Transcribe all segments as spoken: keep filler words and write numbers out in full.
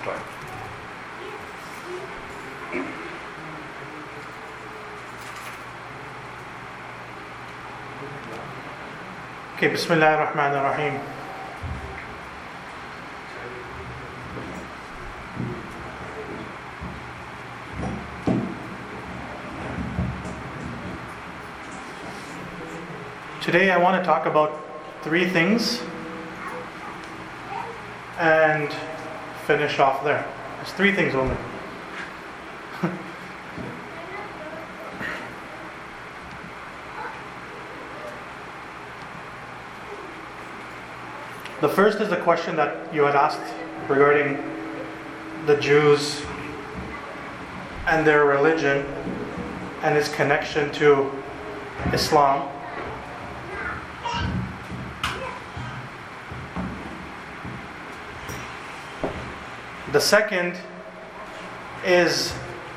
start. Okay, Bismillah ar-Rahman ar-Rahim. Today I want to talk about three things and finish off there. There's three things only. The first is the question that you had asked regarding the Jews and their religion and its connection to Islam. The second is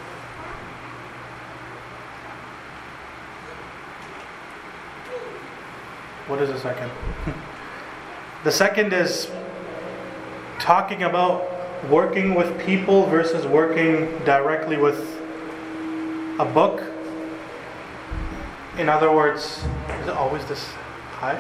what is the second? The second is talking about working with people versus working directly with a book. In other words, is it always this high?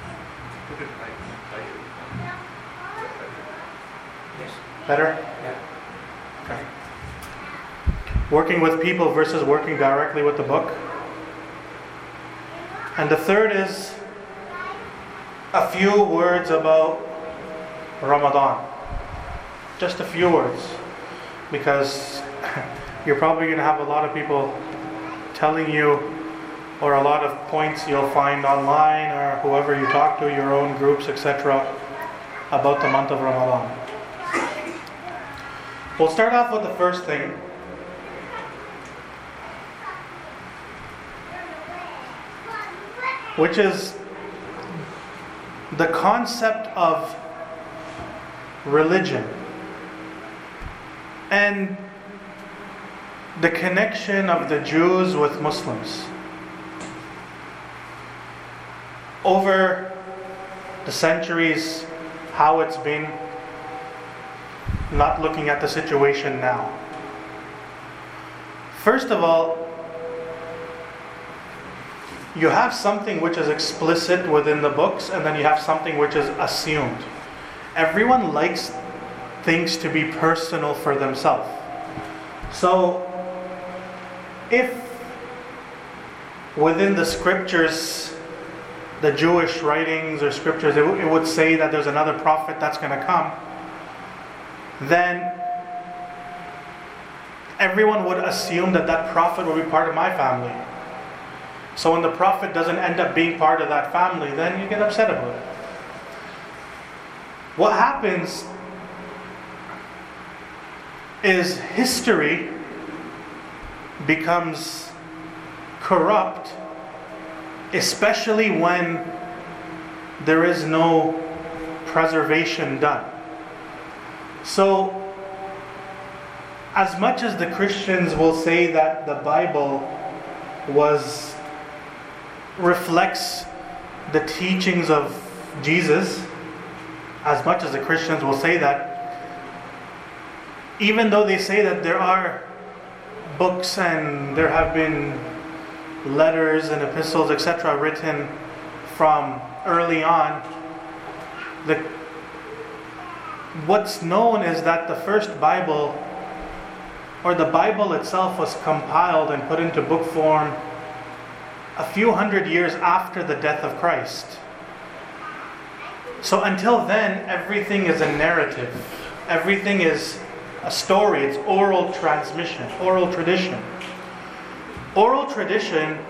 Better? Yeah. Okay. Working with people versus working directly with the book. And the third is a few words about Ramadan. Just a few words. Because you're probably going to have a lot of people telling you, or a lot of points you'll find online, or whoever you talk to, your own groups, et cetera, about the month of Ramadan. We'll start off with the first thing. Which is the concept of religion and the connection of the Jews with Muslims. Over the centuries, how it's been, not looking at the situation now. First of all, you have something which is explicit within the books, and then you have something which is assumed. Everyone likes things to be personal for themselves. So, if within the scriptures, the Jewish writings or scriptures, it, w- it would say that there's another prophet that's going to come, then everyone would assume that that prophet will be part of my family. So when the prophet doesn't end up being part of that family, then you get upset about it. What happens is history becomes corrupt, especially when there is no preservation done. So, as much as the Christians will say that the Bible was reflects the teachings of Jesus, as much as the Christians will say that, even though they say that there are books and there have been letters and epistles, et cetera, written from early on, the what's known is that the first Bible, or the Bible itself, was compiled and put into book form a few hundred years after the death of Christ. So until then, everything is a narrative. Everything is a story. It's oral transmission, oral tradition. Oral tradition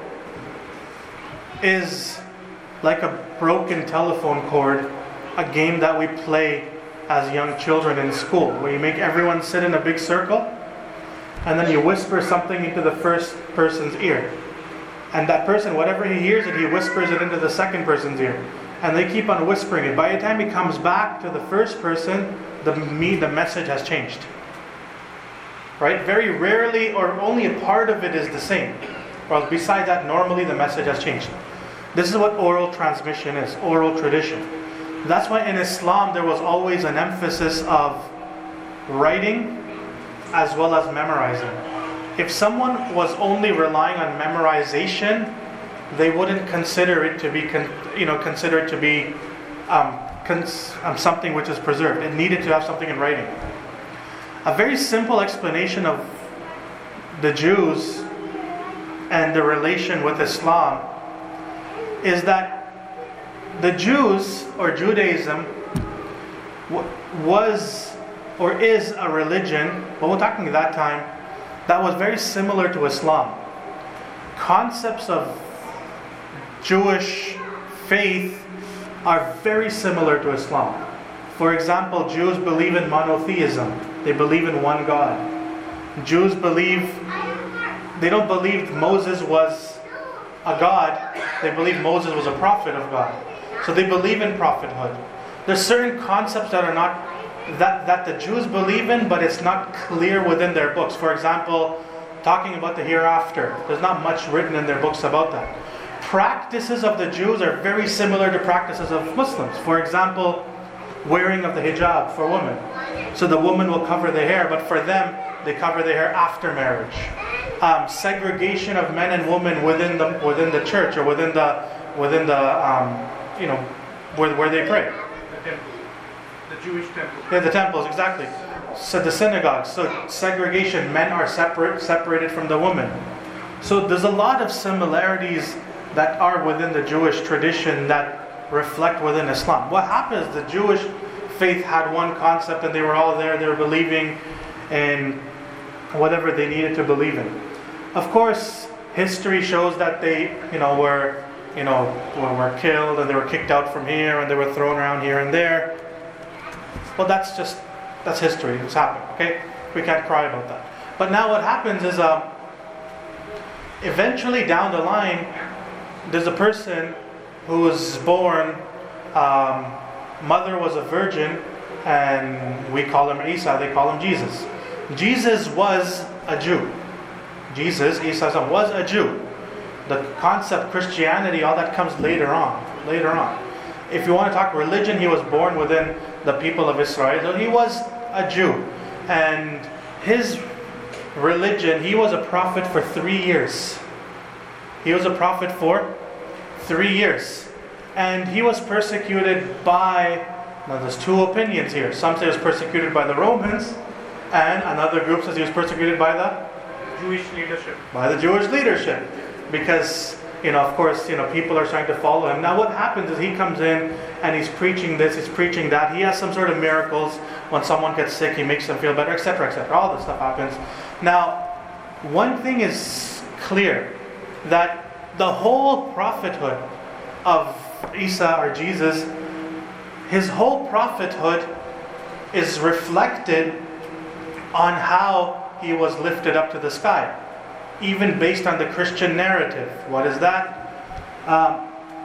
is like a broken telephone cord, a game that we play as young children in school, where you make everyone sit in a big circle, and then you whisper something into the first person's ear. And that person, whatever he hears it, he whispers it into the second person's ear. And they keep on whispering it. By the time he comes back to the first person, the me, the message has changed. Right? Very rarely, or only a part of it is the same. Well, besides that, normally the message has changed. This is what oral transmission is, oral tradition. That's why in Islam there was always an emphasis of writing as well as memorizing. If someone was only relying on memorization, they wouldn't consider it to be, con- you know, consider it to be um, cons- um, something which is preserved. It needed to have something in writing. A very simple explanation of the Jews and the relation with Islam is that the Jews, or Judaism, was or is a religion, but we're talking at that time, that was very similar to Islam. Concepts of Jewish faith are very similar to Islam. For example, Jews believe in monotheism. They believe in one God. Jews believe, they don't believe Moses was a God. They believe Moses was a prophet of God. So they believe in prophethood. There's certain concepts that are not, that, that the Jews believe in, but it's not clear within their books. For example, talking about the hereafter. There's not much written in their books about that. Practices of the Jews are very similar to practices of Muslims. For example, wearing of the hijab for women. So the woman will cover the hair, but for them, they cover the hair after marriage. Um, segregation of men and women within the within the church or within the within the um, you know where where they pray. The temple, the Jewish temple. Yeah, the temples, exactly. So the synagogues. So segregation, men are separate separated from the women. So there's a lot of similarities that are within the Jewish tradition that reflect within Islam. What happens? The Jewish faith had one concept, and they were all there. They were believing in whatever they needed to believe in. Of course, history shows that they, you know, were, you know, were, were killed, and they were kicked out from here, and they were thrown around here and there. Well, that's just that's history. It's happened. Okay, we can't cry about that. But now what happens is, um, eventually down the line, there's a person who was born. Um, mother was a virgin, and we call him Isa. They call him Jesus. Jesus was a Jew. Jesus, Isa was a Jew. The concept Christianity, all that comes later on. Later on. If you want to talk religion, he was born within the people of Israel. So he was a Jew. And his religion, he was a prophet for three years. He was a prophet for three years. And he was persecuted by, now there's two opinions here. Some say he was persecuted by the Romans, and another group says he was persecuted by the Jewish leadership. By the Jewish leadership. Because, you know, of course, you know, people are starting to follow him. Now what happens is he comes in and he's preaching this, he's preaching that. He has some sort of miracles. When someone gets sick, he makes them feel better, et cetera, et cetera. All this stuff happens. Now, one thing is clear, that the whole prophethood of Isa or Jesus, his whole prophethood is reflected on how he was lifted up to the sky, even based on the Christian narrative. What is that? Um,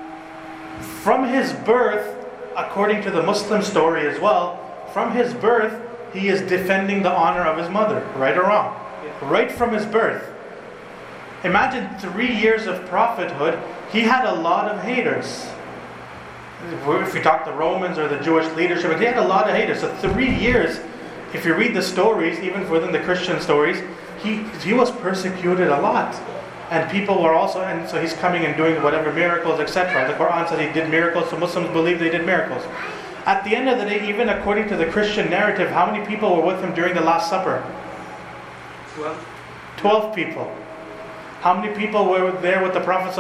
from his birth, according to the Muslim story as well, from his birth, he is defending the honor of his mother, right or wrong? Right from his birth. Imagine three years of prophethood, he had a lot of haters. If we talk the Romans or the Jewish leadership, he had a lot of haters. So three years, if you read the stories, even within the Christian stories, he he was persecuted a lot. And people were also, and so he's coming and doing whatever miracles, et cetera. The Quran says he did miracles, so Muslims believe they did miracles. At the end of the day, even according to the Christian narrative, how many people were with him during the Last Supper? Twelve. Twelve people. How many people were there with the Prophet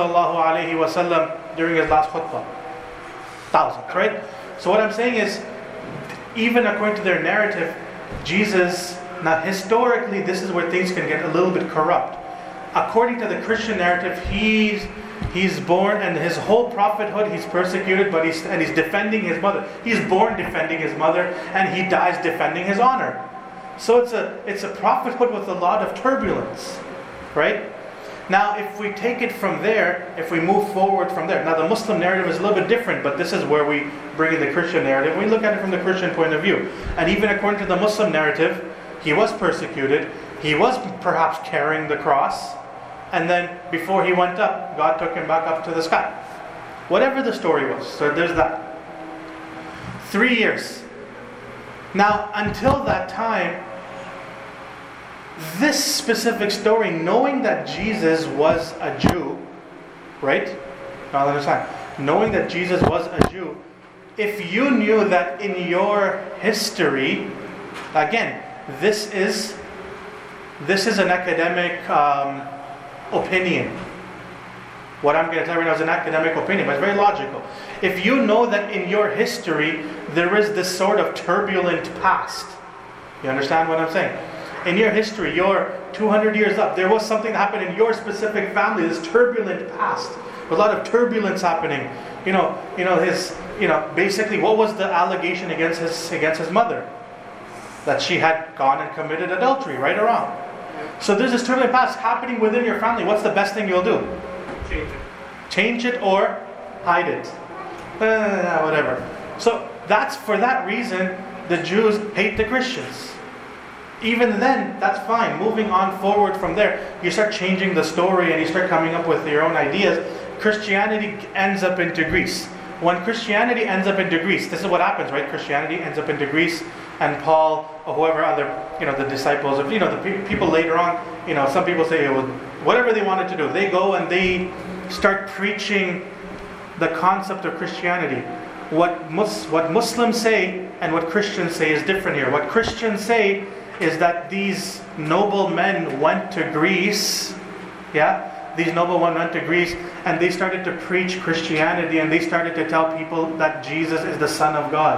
ﷺ during his last khutbah? Thousands, right? So what I'm saying is, even according to their narrative, Jesus, now historically this is where things can get a little bit corrupt. According to the Christian narrative, he's he's born, and his whole prophethood he's persecuted, but he's and he's defending his mother. He's born defending his mother, and he dies defending his honor. So it's a it's a prophethood with a lot of turbulence, right? Now, if we take it from there, if we move forward from there, now the Muslim narrative is a little bit different, but this is where we bring in the Christian narrative. We look at it from the Christian point of view. And even according to the Muslim narrative, he was persecuted. He was perhaps carrying the cross. And then before he went up, God took him back up to the sky. Whatever the story was. So there's that. Three years. Now, until that time, this specific story, knowing that Jesus was a Jew, right? Now understand, knowing that Jesus was a Jew, if you knew that in your history, again, this is this is an academic um, opinion. What I'm going to tell you right now is an academic opinion, but it's very logical. If you know that in your history there is this sort of turbulent past, you understand what I'm saying? In your history, you're two hundred years up, there was something that happened in your specific family, this turbulent past, with a lot of turbulence happening. You know, you know his, you know, basically, what was the allegation against his against his mother? That she had gone and committed adultery, right or wrong? So there's this turbulent past happening within your family. What's the best thing you'll do? Change it. Change it or hide it. Uh, whatever. So that's for that reason the Jews hate the Christians. Even then, that's fine. Moving on forward from there, you start changing the story and you start coming up with your own ideas. Christianity ends up into Greece. When Christianity ends up into Greece, this is what happens, right? Christianity ends up into Greece, and Paul or whoever other, you know, the disciples of, you know, the pe- people later on, you know, some people say, well, whatever they wanted to do, they go and they start preaching the concept of Christianity. What Mus- what Muslims say and what Christians say is different here. What Christians say is that these noble men went to Greece, yeah? These noble men went to Greece and they started to preach Christianity, and they started to tell people that Jesus is the Son of God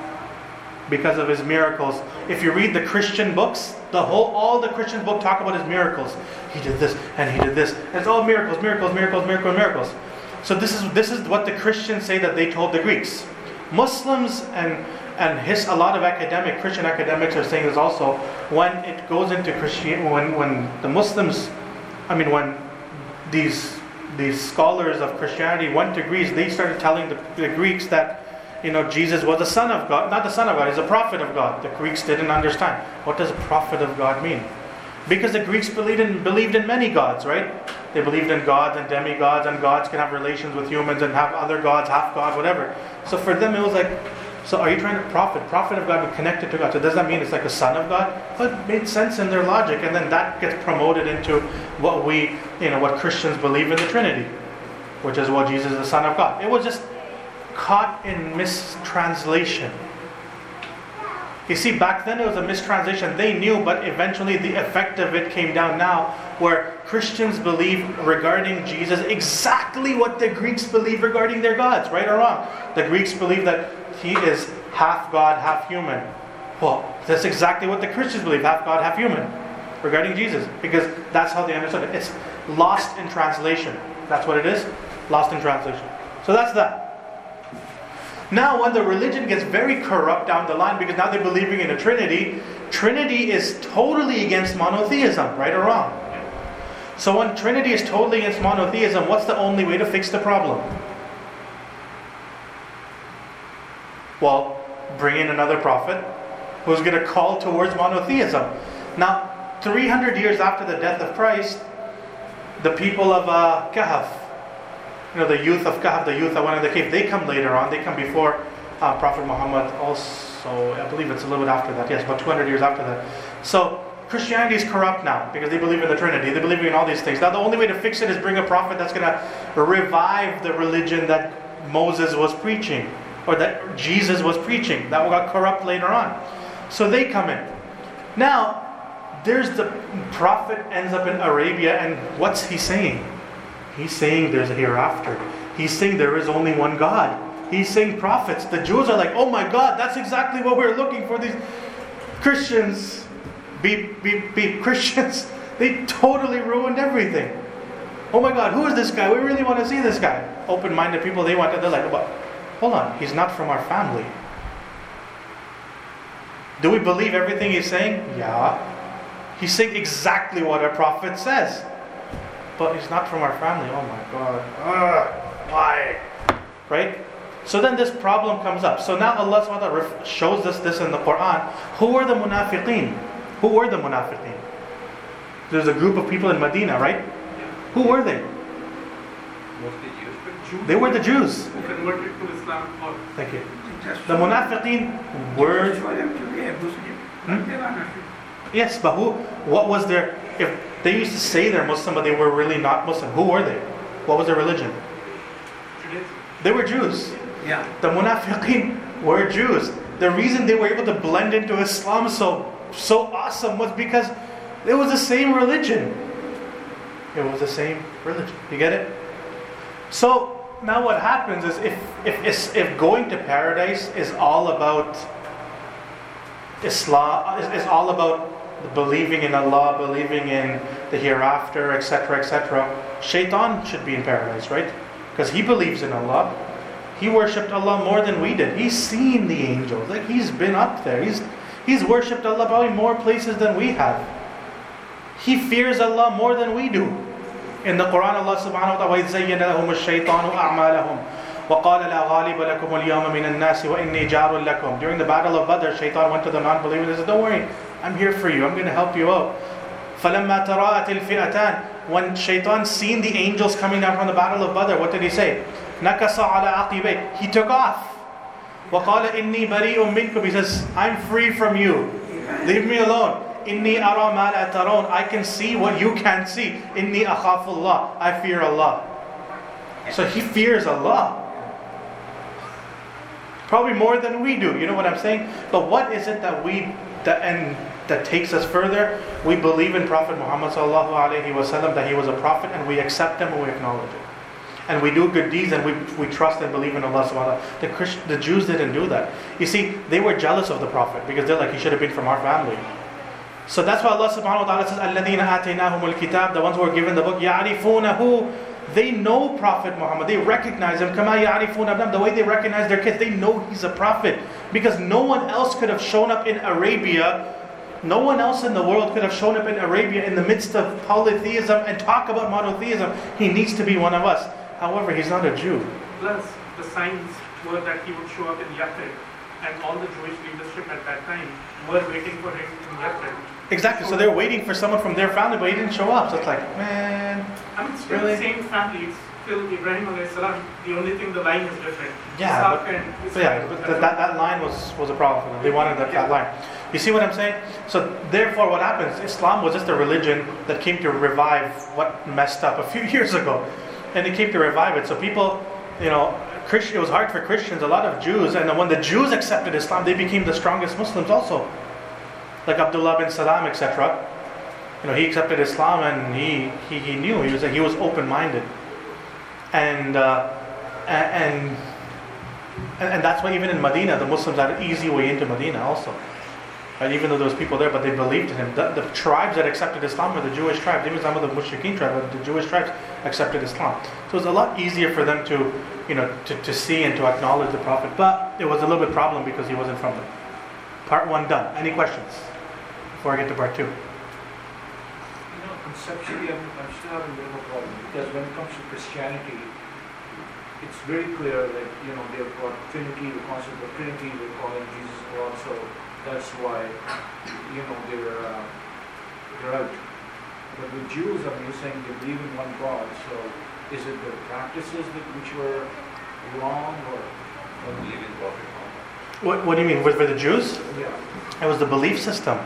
because of his miracles. If you read the Christian books, the whole all the Christian book talk about his miracles. He did this and he did this. And it's all miracles, miracles, miracles, miracles, miracles. So this is this is what the Christians say that they told the Greeks. Muslims and and his a lot of academic Christian academics are saying this also. When it goes into Christian, when when the Muslims, I mean when these these scholars of Christianity went to Greece, they started telling the, the Greeks that, you know, Jesus was the Son of God, not the Son of God, he's a prophet of God. The Greeks didn't understand. What does prophet of God mean? Because the Greeks believed in believed in many gods, right? They believed in gods and demigods, and gods can have relations with humans and have other gods, half God, whatever. So for them it was like, so are you trying to prophet? Prophet of God be connected to God. So does that mean it's like a son of God? But it made sense in their logic, and then that gets promoted into what we, you know, what Christians believe in the Trinity, which is, well, Jesus is the Son of God. It was just caught in mistranslation. You see, back then it was a mistranslation. They knew, but eventually the effect of it came down now, where Christians believe regarding Jesus exactly what the Greeks believe regarding their gods, right or wrong. The Greeks believe that he is half God, half human. Well, that's exactly what the Christians believe, half God, half human, regarding Jesus, because that's how they understood it. It's lost in translation. That's what it is, lost in translation. So that's that. Now, when the religion gets very corrupt down the line, because now they're believing in a Trinity, Trinity is totally against monotheism, right or wrong? So when Trinity is totally against monotheism, what's the only way to fix the problem? Well, bring in another prophet who's going to call towards monotheism. Now, three hundred years after the death of Christ, the people of uh, Kahf, you know, the youth of Kahf, the youth that went in the cave, they come later on. They come before uh, Prophet Muhammad also. I believe it's a little bit after that. Yes, about two hundred years after that. So Christianity is corrupt now because they believe in the Trinity. They believe in all these things. Now the only way to fix it is bring a prophet that's going to revive the religion that Moses was preaching, or that Jesus was preaching. That got corrupt later on. So they come in. Now, there's the prophet ends up in Arabia, and what's he saying? He's saying there's a hereafter. He's saying there is only one God. He's saying prophets. The Jews are like, oh my God, that's exactly what we're looking for. These Christians, be, be, be Christians, they totally ruined everything. Oh my God, who is this guy? We really want to see this guy. Open-minded people, they want to, they're like, but hold on, he's not from our family. Do we believe everything he's saying? Yeah. He's saying exactly what our prophet says. But he's not from our family. Oh my God. Ugh, why? Right? So then this problem comes up. So now Allah subhanahu wa ta'ala shows us this in the Quran. Who were the munafiqeen? Who were the munafiqeen? There's a group of people in Medina, right? Who were they? Was the Jews? They were the Jews. Who converted to Islam. Or Thank you. Just The munafiqeen were... show them to be a Muslim. Hmm? They are not. Yes, but who? What was their... If they used to say they're Muslim, but they were really not Muslim, who were they? What was their religion? Judaism. They were Jews. Yeah. The munafiqeen were Jews. The reason they were able to blend into Islam so so awesome was because it was the same religion. It was the same religion. You get it? So now what happens is if if if going to paradise is all about Islam, is, is all about believing in Allah, believing in the hereafter, et cetera, et cetera. Shaitan should be in paradise, right? Because he believes in Allah. He worshipped Allah more than we did. He's seen the angels. Like he's been up there. He's he's worshipped Allah probably more places than we have. He fears Allah more than we do. In the Quran, Allah subhanahu wa ta'ala وَإِذْ زَيَّنَ لَهُمُ الشَّيْطَانُ أَعْمَالَهُم وَقَالَ لَا غَالِبَ لَكُمُ الْيَوْمَ مِنَ النَّاسِ وَإِنِّي جَارٌ لَكُمْ. During the battle of Badr, Shaitan went to the non-believers and said, don't worry, I'm here for you. I'm going to help you out. فَلَمَّا تَرَاءَتِ الْفِئَتَانِ. When Shaitan seen the angels coming down from the battle of Badr, what did he say? نَكَسَ عَلَىٰ عَقِبَيْهِ. He took off. وَقَالَ إِنِّي بَرِيءٌ مِّنْكُمْ. He says, I'm free from you. Leave me alone. إِنِّي أَرَى مَا لَا تَرَوْنَ. I can see what you can't see. إِنِّي أَخَافُ اللَّهِ. I fear Allah. So he fears Allah. Probably more than we do. You know what I'm saying? But what is it that we that and that takes us further? We believe in Prophet Muhammad sallallahu alaihi wasallam, that he was a prophet, and we accept him and we acknowledge it. And we do good deeds and we we trust and believe in Allah subhanahu wa ta'ala. The Christ, the Jews didn't do that. You see, they were jealous of the Prophet because they're like, he should have been from our family. So that's why Allah subhanahu wa ta'ala says, الَّذِينَ آتَيْنَاهُمُ الْكِتَابَ. The ones who were given the book, يَعْرِفُونَهُ. They know Prophet Muhammad. They recognize him. كَمَا يَعْرِفُونَ أَبْنَاءَهُمْ. The way they recognize their kids. They know he's a prophet. Because no one else could have shown up in Arabia. No one else in the world could have shown up in Arabia in the midst of polytheism and talk about monotheism. He needs to be one of us. However, he's not a Jew. Plus, the signs were that he would show up in Yathrib, and all the Jewish leadership at that time were waiting for him in Yathrib. Exactly, so they're waiting for someone from their family, but he didn't show up. So it's like, man, I mean, still really? the same family. It's still Ibrahim alayhi salam. The only thing, the line is different. Yeah, Ishaq but, and but yeah, but that, that, that line was, was a problem for them. They wanted that, that line. You see what I'm saying? So therefore what happens, Islam was just a religion that came to revive what messed up a few years ago. And it came to revive it. So people, you know, Christian, it was hard for Christians, a lot of Jews, and when the Jews accepted Islam, they became the strongest Muslims also. Like Abdullah bin Salam, et cetera. You know, he accepted Islam and he, he, he knew, he was he was open-minded. And, uh, and, and and that's why even in Medina, the Muslims had an easy way into Medina also. And even though there was people there, but they believed in him. The, the tribes that accepted Islam were the Jewish tribes. Even some of the Mushrikeen tribes, but the Jewish tribes accepted Islam. So it was a lot easier for them to, you know, to, to see and to acknowledge the Prophet. But it was a little bit problem because he wasn't from them. Part one done. Any questions before I get to part two? You know, conceptually, I'm, I'm still having a bit of a problem because when it comes to Christianity, it's very clear that, you know, they've got Trinity, the concept of Trinity, they're calling Jesus God, so that's why, you know, they're, uh, they're out. But with Jews, I mean, you're saying they believe in one God, so is it the practices that, which were wrong, or? Don't believe in Prophet Muhammad. What, what do you mean? For the Jews? Yeah. It was the belief system.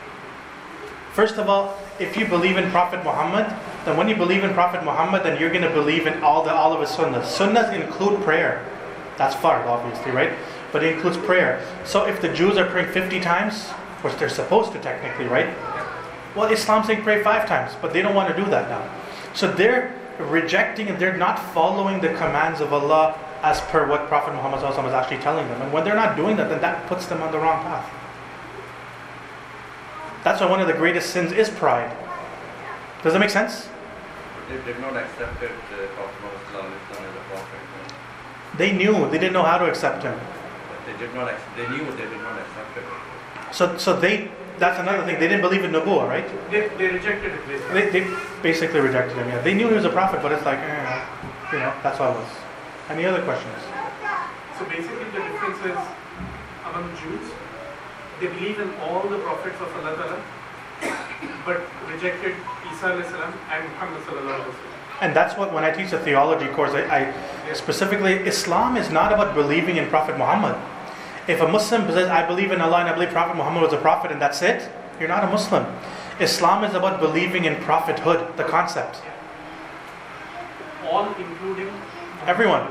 First of all, if you believe in Prophet Muhammad, then when you believe in Prophet Muhammad, then you're going to believe in all the all of his sunnahs. Sunnahs include prayer. That's fard, obviously, right? But it includes prayer. So if the Jews are praying fifty times, which they're supposed to technically, right? Well, Islam's saying pray five times, but they don't want to do that now. So they're rejecting and they're not following the commands of Allah as per what Prophet Muhammad is actually telling them. And when they're not doing that, then that puts them on the wrong path. That's why one of the greatest sins is pride. Does that make sense? They did not accept it, uh, Prophet Muhammad as a prophet. They knew, they didn't know how to accept him. But they did not. Ac- they knew they did not accept it. So, so they. That's another thing. They didn't believe in Nubuwah, right? They, they rejected it basically. They, they basically rejected him. Yeah, they knew he was a prophet, but it's like, eh, you know, that's all it was. Any other questions? So basically the difference is among Jews, they believe in all the prophets of Allah Ta'ala, but rejected Isa alayhi salam and Muhammad sallallahu alaihi wasallam. And that's what, when I teach the theology course, I, I specifically, Islam is not about believing in Prophet Muhammad. If a Muslim says, I believe in Allah and I believe Prophet Muhammad was a prophet and that's it, you're not a Muslim. Islam is about believing in prophethood, the concept. All including Everyone.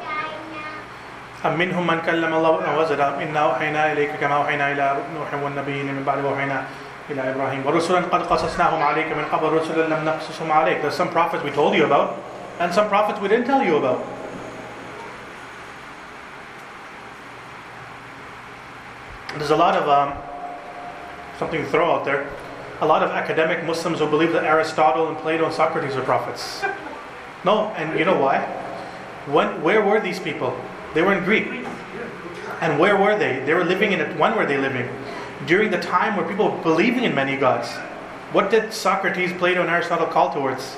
منهم من كلم الله وزد إنا أوحينا إليك كما أوحينا إلى نوح والنبيين من بعد وأوحينا إلى إبراهيم ورسلا قد قصصناهم عليك من قبل رسلا لم نقصصهم عليك. There's some prophets we told you about and some prophets we didn't tell you about. There's a lot of um, something to throw out there. A lot of academic Muslims who believe that Aristotle and Plato and Socrates are prophets. No, and you know why? When, where were these people? They were in Greek. And where were they? They were living in it. When were they living? During the time where people were believing in many gods. What did Socrates, Plato, and Aristotle call towards?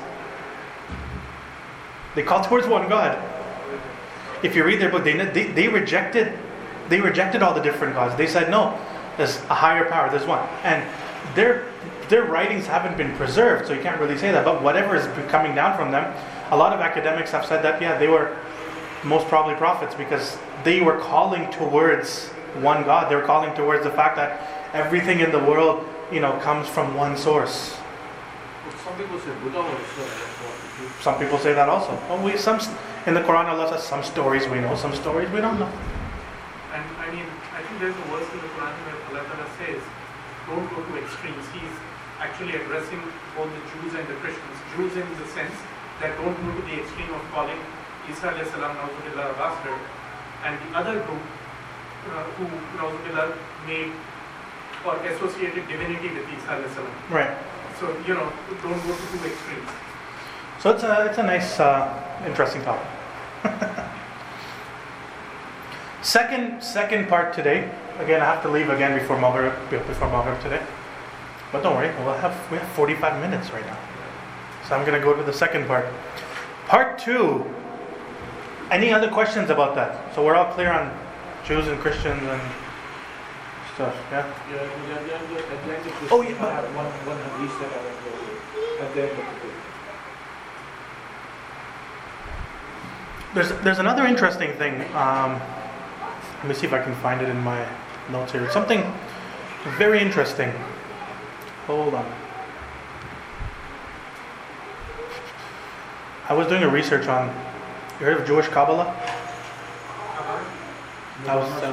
They called towards one God. If you read their book, they, they, they rejected they rejected all the different gods. They said, no, there's a higher power, there's one. And their their writings haven't been preserved, so you can't really say that. But whatever is coming down from them, a lot of academics have said that, yeah, they were most probably prophets because they were calling towards one God. They were calling towards the fact that everything in the world, you know, comes from one source. Some people say Buddha was uh, Some people say that also. Well, we some in the Quran Allah says some stories we know, some stories we don't know. And I mean, I think there's a verse in the Quran where Allah Ta'ala says, don't go to extremes. He's actually addressing both the Jews and the Christians. Jews in the sense that don't go to the extreme of calling Isa alayhi salam Na'udzubillah a bastard, and the other group uh, who Na'udzubillah made or associated divinity with Isa alayhi salam. Right. So, you know, don't go to two extremes. So it's a it's a nice, uh, interesting topic. second second part today. Again, I have to leave again before Maghrib before Maghrib today. But don't worry, we'll have we have forty-five minutes right now. So I'm going to go to the second part. Part two. Any other questions about that? So we're all clear on Jews and Christians and stuff. Yeah. Yeah, yeah, yeah, yeah. At the end of this, Oh, yeah, I have one one hadith that I want to go over at the end of the day. There's there's another interesting thing. Um, let me see if I can find it in my notes here. Something very interesting. Hold on. I was doing a research on. You heard of Jewish Kabbalah? I was. Um,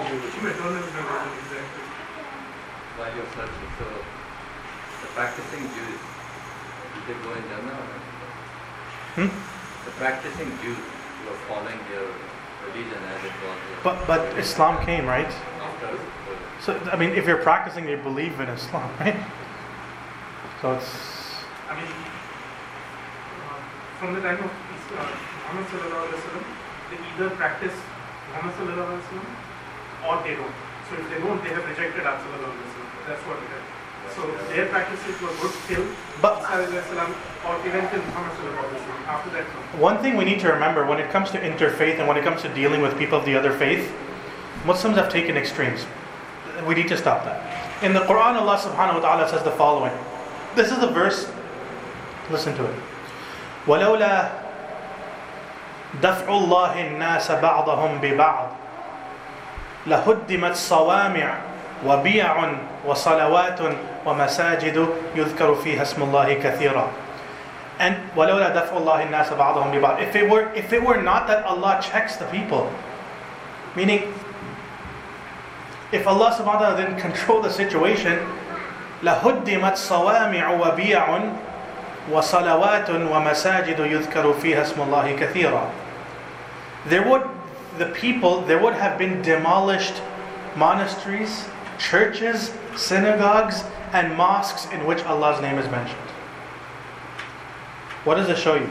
While you're searching, so the practicing Jews, did they go in Jannah? hmm? The practicing Jews who are following their religion as it was. uh, But but Islam came, right? After, uh, So I mean, if you're practicing, you believe in Islam, right? So it's. I mean, uh, from the time of uh, Muhammad sallallahu alaihi wasallam, they either practice Muhammad sallallahu alaihi wasallam or they don't. So if they don't, they have rejected Muhammad sallallahu alaihi wasallam. That's what it is. So their practices were good till But- Isa alayhi salam or even till Muhammad sallallahu alaihi wasallam. After that, no. One thing we need to remember when it comes to interfaith and when it comes to dealing with people of the other faith, Muslims have taken extremes. We need to stop that. In the Quran, Allah subhanahu wa ta'ala says the following. This is a verse. Listen to it. وَلَوْلَا دَفْعُ اللَّهِ النَّاسَ بَعْضَهُمْ بِبَعْضٍ لَهُدِّمَتْ صَوَامِعُ وَبِيَعٌ وَصَلَوَاتٌ وَمَسَاجِدُ يُذْكَرُ فِيهَا اسْمُ اللَّهِ كَثِيرًا. And وَلَوْلَا دَفْعُ اللَّهِ النَّاسَ بَعْضَهُمْ بِبَعْضٍ. If it were, if it were not that Allah checks the people, meaning, if Allah subhanahu wa ta'ala didn't control the situation, لَهُدِّمَتْ صَوَامِعُ وَبِيَعٌ وَصَلَوَاتٌ وَمَسَاجِدُ يُذْكَرُ فِيهَا اسْمُ اللَّهِ كَثِيرًا. There would, the people, there would have been demolished monasteries, churches, synagogues, and mosques in which Allah's name is mentioned. What does it show you?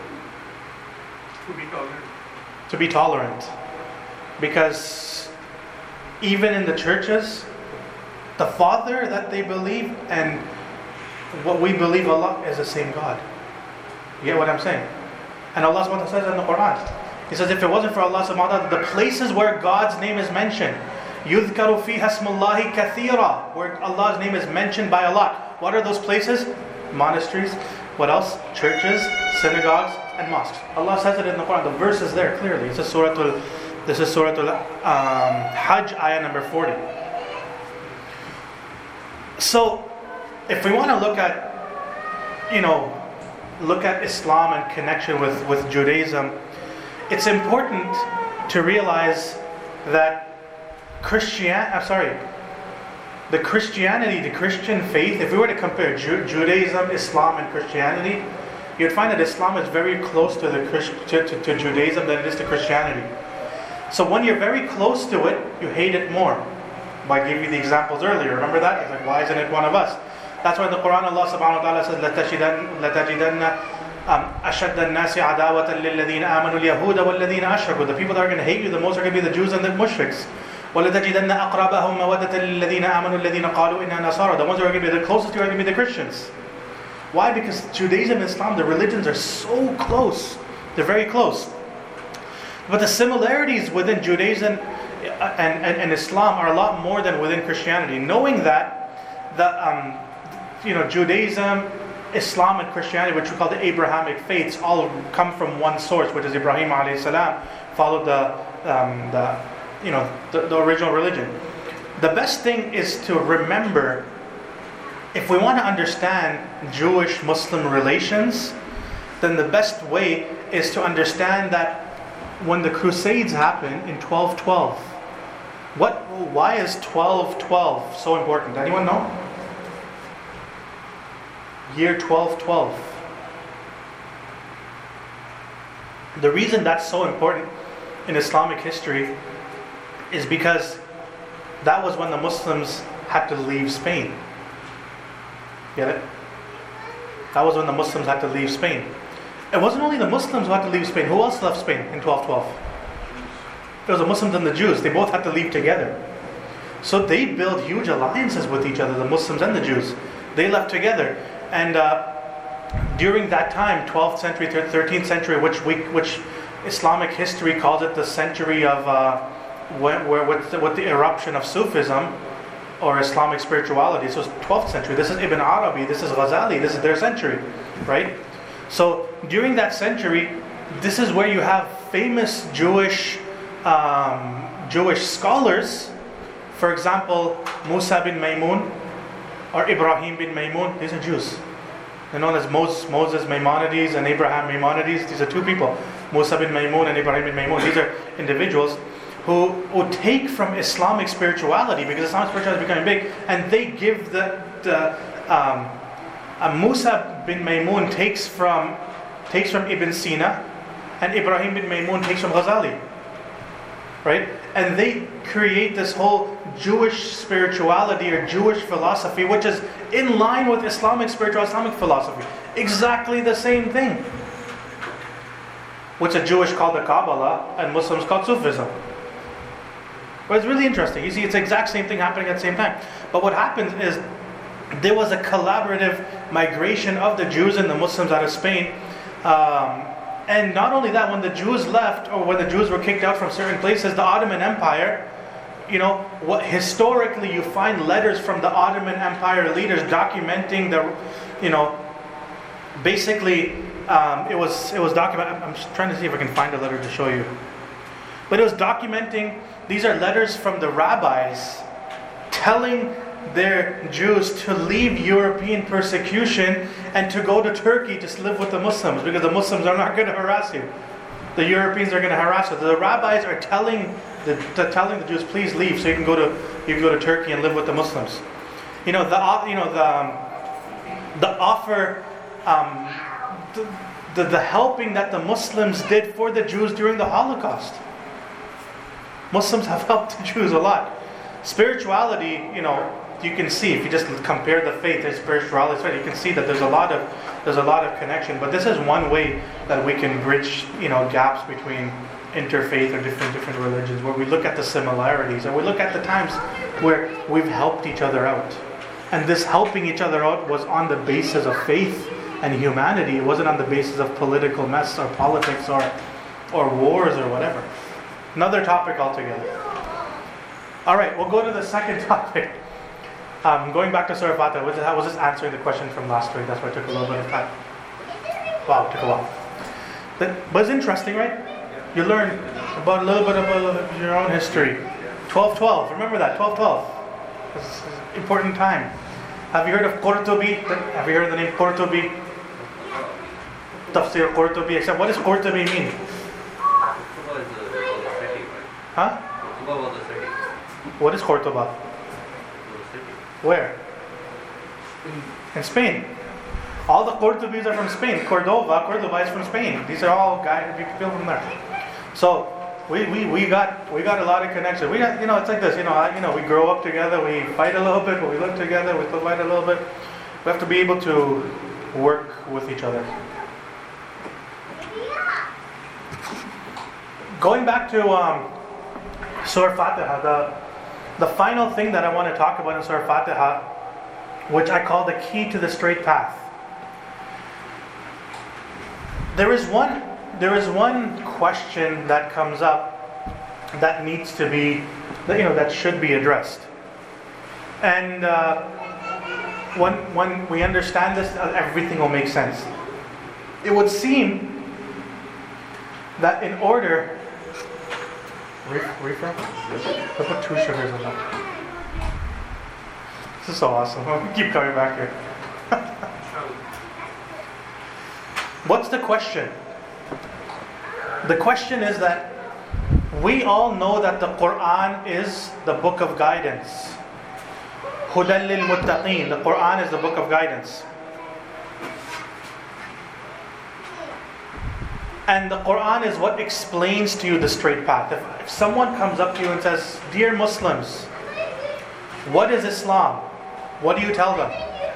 To be tolerant. To be tolerant. Because even in the churches, the Father that they believe and what we believe Allah is the same God. You get what I'm saying? And Allah subhanahu wa ta'ala says in the Quran, He says if it wasn't for Allah subhanahu wa ta'ala, the places where God's name is mentioned, يُذْكَرُ فِيهَا اسْمُ اللَّهِ كَثِيرًا, where Allah's name is mentioned by a lot. What are those places? Monasteries. What else? Churches, synagogues, and mosques. Allah says it in the Quran. The verse is there clearly. It's a Surah This is Surah Al-Hajj, um, ayah number forty. So, if we want to look at, you know, look at Islam and connection with, with Judaism, it's important to realize that Christian, I'm sorry, the Christianity, the Christian faith, if we were to compare Ju- Judaism, Islam, and Christianity, you'd find that Islam is very close to the Christ- to, to, to Judaism than it is to Christianity. So when you're very close to it, you hate it more. I gave you the examples earlier. Remember that? It's like, why isn't it one of us? That's why in the Quran Allah subhanahu wa ta'ala says, لَتَجِدَنَّ لَتَجِدَنَّ أَشَدَّ النَّاسِ عَدَاوَةً لِلَّذِينَ آمَنُوا الْيَهُودَ وَالَّذِينَ أَشْرَكُوا. The people that are going to hate you the most are going to be the Jews and the mushriks. وَلَتَجِدَنَّ أَقْرَبَهُمْ مَوَدَّةً لِلَّذِينَ آمَنُوا الَّذِينَ قَالُوا إِنَّا نَصَارَى. The ones who are going to be the closest to you are going to be the Christians. Why? Because Judaism and Islam, the religions are so close. They're very close. But the similarities within Judaism and, and, and Islam are a lot more than within Christianity. Knowing that, the um, you know, Judaism, Islam, and Christianity, which we call the Abrahamic faiths, all come from one source, which is Ibrahim alayhi salam, followed the um, the you know the, the original religion. The best thing is to remember, if we want to understand Jewish-Muslim relations, then the best way is to understand that when the Crusades happened in twelve twelve, what, why is twelve twelve so important? Anyone know? Year twelve twelve. The reason that's so important in Islamic history is because that was when the Muslims had to leave Spain. Get it? That was when the Muslims had to leave Spain. It wasn't only the Muslims who had to leave Spain. Who else left Spain in twelve twelve? It was the Muslims and the Jews. They both had to leave together. So they built huge alliances with each other, the Muslims and the Jews. They left together. And uh, during that time, twelfth century, thirteenth century, which we, which Islamic history calls it the century of uh, where, where with, the, with the eruption of Sufism or Islamic spirituality. So it's twelfth century. This is Ibn Arabi. This is Ghazali. This is their century, right? So during that century, this is where you have famous Jewish um, Jewish scholars. For example, Musa bin Maymun or Ibrahim bin Maymun. These are Jews. They're known as Moses, Moses Maimonides and Abraham Maimonides. These are two people, Musa bin Maymun and Ibrahim bin Maymun. These are individuals who who take from Islamic spirituality, because Islamic spirituality is becoming big, and they give the the um, uh, Musa bin Maymun takes from takes from Ibn Sina, and Ibrahim bin Maymun takes from Ghazali, right? And they create this whole Jewish spirituality or Jewish philosophy, which is in line with Islamic spiritual Islamic philosophy. Exactly the same thing, which the Jewish call the Kabbalah and Muslims call Sufism. But it's really interesting. You see, it's the exact same thing happening at the same time. But what happens is there was a collaborative migration of the Jews and the Muslims out of Spain. Um, and not only that, when the Jews left, or when the Jews were kicked out from certain places, the Ottoman Empire, you know, what historically you find letters from the Ottoman Empire leaders documenting the, you know, basically um, it was it was documented. I'm just trying to see if I can find a letter to show you. But it was documenting. These are letters from the rabbis telling their Jews to leave European persecution and to go to Turkey to live with the Muslims, because the Muslims are not going to harass you. The Europeans are going to harass you. The rabbis are telling the, the telling the Jews, please leave, so you can go to you can go to Turkey and live with the Muslims. You know the you know the um, the offer, um, the, the the helping that the Muslims did for the Jews during the Holocaust. Muslims have helped the Jews a lot. Spirituality, you know, you can see if you just compare the faith and spirituality, you can see that there's a lot of there's a lot of connection. But this is one way that we can bridge, you know, gaps between interfaith or different different religions, where we look at the similarities and we look at the times where we've helped each other out. And this helping each other out was on the basis of faith and humanity. It wasn't on the basis of political mess or politics or or wars or whatever. Another topic altogether. All right, we'll go to the second topic. Um, going back to Surah Fatiha, I was just answering the question from last week. That's why it took a little bit of time. Wow, it took a while. But, but it's interesting, right? You learn about a little bit about your own history. twelve twelve, remember that, twelve twelve. This is an important time. Have you heard of Qurtubi? Have you heard the name Qurtubi? Tafsir Qurtubi, except what does Qurtubi mean? Qurtuba is the, was the city, right? Huh? Qurtuba was the city. What is Qurtuba? It was the city. Where? In Spain. All the Qurtubis are from Spain. Cordova, Cordoba is from Spain. These are all guys, people from there. So we, we, we got we got a lot of connection. We got, you know, it's like this. You know, I, you know, we grow up together. We fight a little bit, but we live together. We still fight a little bit. We have to be able to work with each other. Going back to um, Surah Fatiha, the the final thing that I want to talk about in Surah Fatiha, which I call the key to the straight path. There is one, there is one question that comes up that needs to be, you know, that should be addressed. And uh, when when we understand this, everything will make sense. It would seem that in order, refill, I put two sugars in that. This is so awesome. I'll keep coming back here. What's the question? The question is that we all know that the Quran is the book of guidance. Hudan lil muttaqeen. The Quran is the book of guidance. And the Quran is what explains to you the straight path. If, if someone comes up to you and says, "Dear Muslims, what is Islam?" What do you tell them?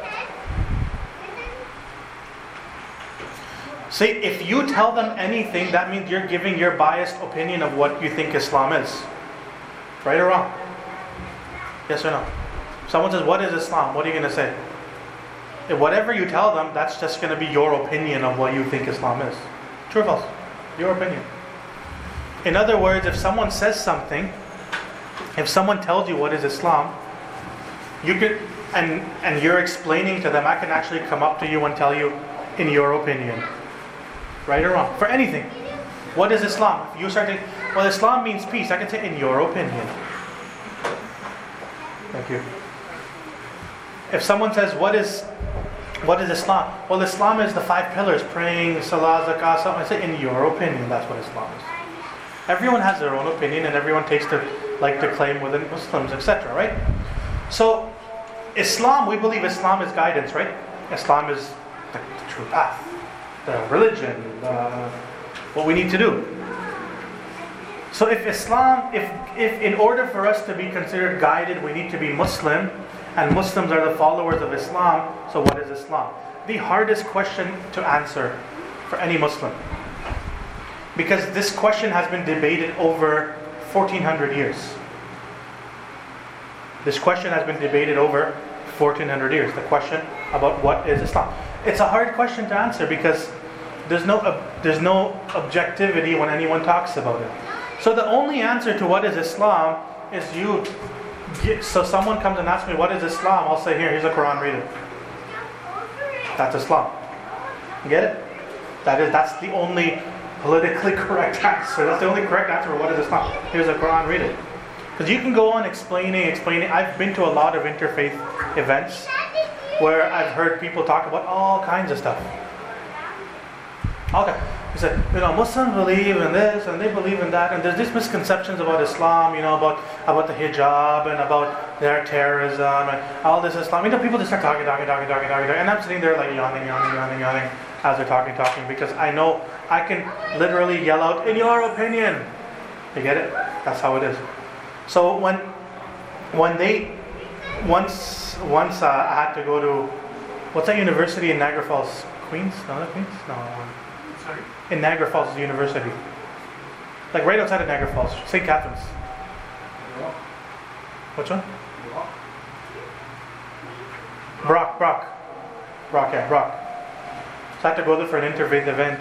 See, if you tell them anything, that means you're giving your biased opinion of what you think Islam is. Right or wrong? Yes or no? Someone says, "What is Islam?" What are you going to say? If whatever you tell them, that's just going to be your opinion of what you think Islam is. True or false? Your opinion. In other words, if someone says something, if someone tells you what is Islam, you could, and and you're explaining to them, I can actually come up to you and tell you, in your opinion. Right or wrong? For anything. What is Islam? If you start to, well, Islam means peace. I can say, in your opinion. Thank you. If someone says, what is what is Islam? Well, Islam is the five pillars, praying, salah, zakah, something. I say, in your opinion, that's what Islam is. Everyone has their own opinion, and everyone takes to like to claim within Muslims, et cetera. Right? So, Islam, we believe Islam is guidance, right? Islam is the, the true path, the religion, the, what we need to do. So if Islam, if if in order for us to be considered guided, we need to be Muslim, and Muslims are the followers of Islam, so what is Islam? The hardest question to answer for any Muslim. Because this question has been debated over fourteen hundred years. This question has been debated over fourteen hundred years. The question about what is Islam. It's a hard question to answer because there's no uh, there's no objectivity when anyone talks about it. So the only answer to what is Islam is you. Get, so someone comes and asks me what is Islam, I'll say, here, here's the Quran, read it. That's Islam. You get it? That is that's the only politically correct answer. That's the only correct answer for what is Islam. Here's the Quran, read it. Because you can go on explaining, explaining. I've been to a lot of interfaith events where I've heard people talk about all kinds of stuff. Okay. He said, you know, Muslims believe in this and they believe in that, and there's these misconceptions about Islam, you know, about about the hijab and about their terrorism and all this Islam. You know, people just start talking, talking, talking, talking, talking, talking, and I'm sitting there like yawning, yawning, yawning, yawning as they're talking, talking, because I know I can literally yell out, in your opinion. You get it? That's how it is. So when when they once once uh, I had to go to what's that university in Niagara Falls? Queens? No, not Queens? No. Sorry? In Niagara Falls University. Like right outside of Niagara Falls, Saint Catharines. Which one? Brock, Brock. Brock, yeah, Brock. So I had to go there for an interfaith event.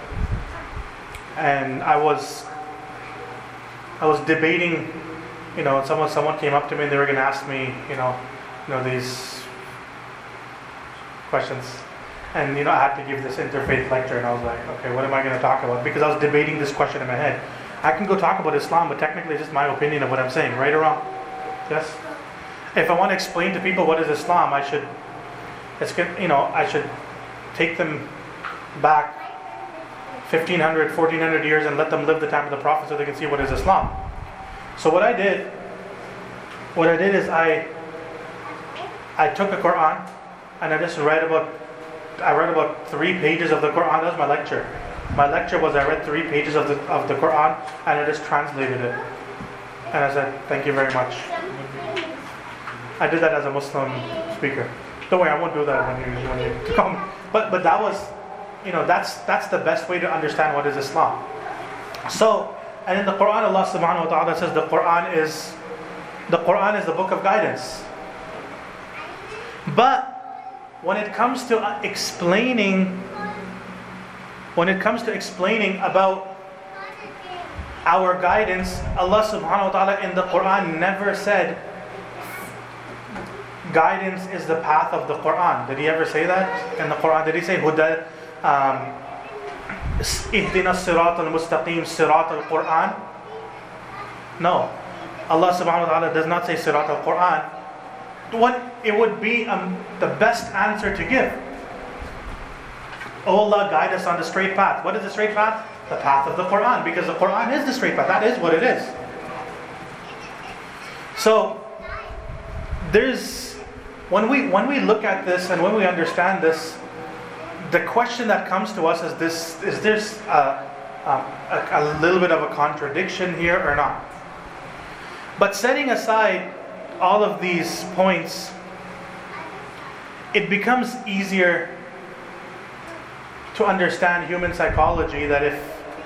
And I was I was debating, you know, someone someone came up to me and they were gonna ask me, you know, you know, these questions. And you know, I had to give this interfaith lecture, and I was like, okay, what am I going to talk about? Because I was debating this question in my head. I can go talk about Islam, but technically it's just my opinion of what I'm saying, right or wrong? Yes? If I want to explain to people what is Islam, I should, it's you know, I should take them back fifteen hundred, fourteen hundred years and let them live the time of the Prophet so they can see what is Islam. So what I did, what I did is I, I took the Quran and I just read about, I read about three pages of the Quran. That was my lecture. My lecture was I read three pages of the of the Quran and I just translated it. And I said, thank you very much. I did that as a Muslim speaker. Don't worry, I won't do that when you when you come. But but that was, you know, that's that's the best way to understand what is Islam. So, and in the Quran, Allah Subhanahu wa Taala says the Quran is the Quran is the book of guidance. But when it comes to explaining, when it comes to explaining about our guidance, Allah Subhanahu wa Taala in the Quran never said guidance is the path of the Quran. Did He ever say that in the Quran? Did He say Huda, um, Ihdina Sirat al-Mustaqim, Sirat al-Quran? No. Allah Subhanahu wa Taala does not say Sirat al-Quran. What it would be um, the best answer to give. Oh Allah, guide us on the straight path. What is the straight path? The path of the Quran, because the Quran is the straight path. That is what it is. So there's when we when we look at this and when we understand this, the question that comes to us is this: is this uh, um, a, a little bit of a contradiction here or not? But setting aside all of these points, it becomes easier to understand human psychology that if,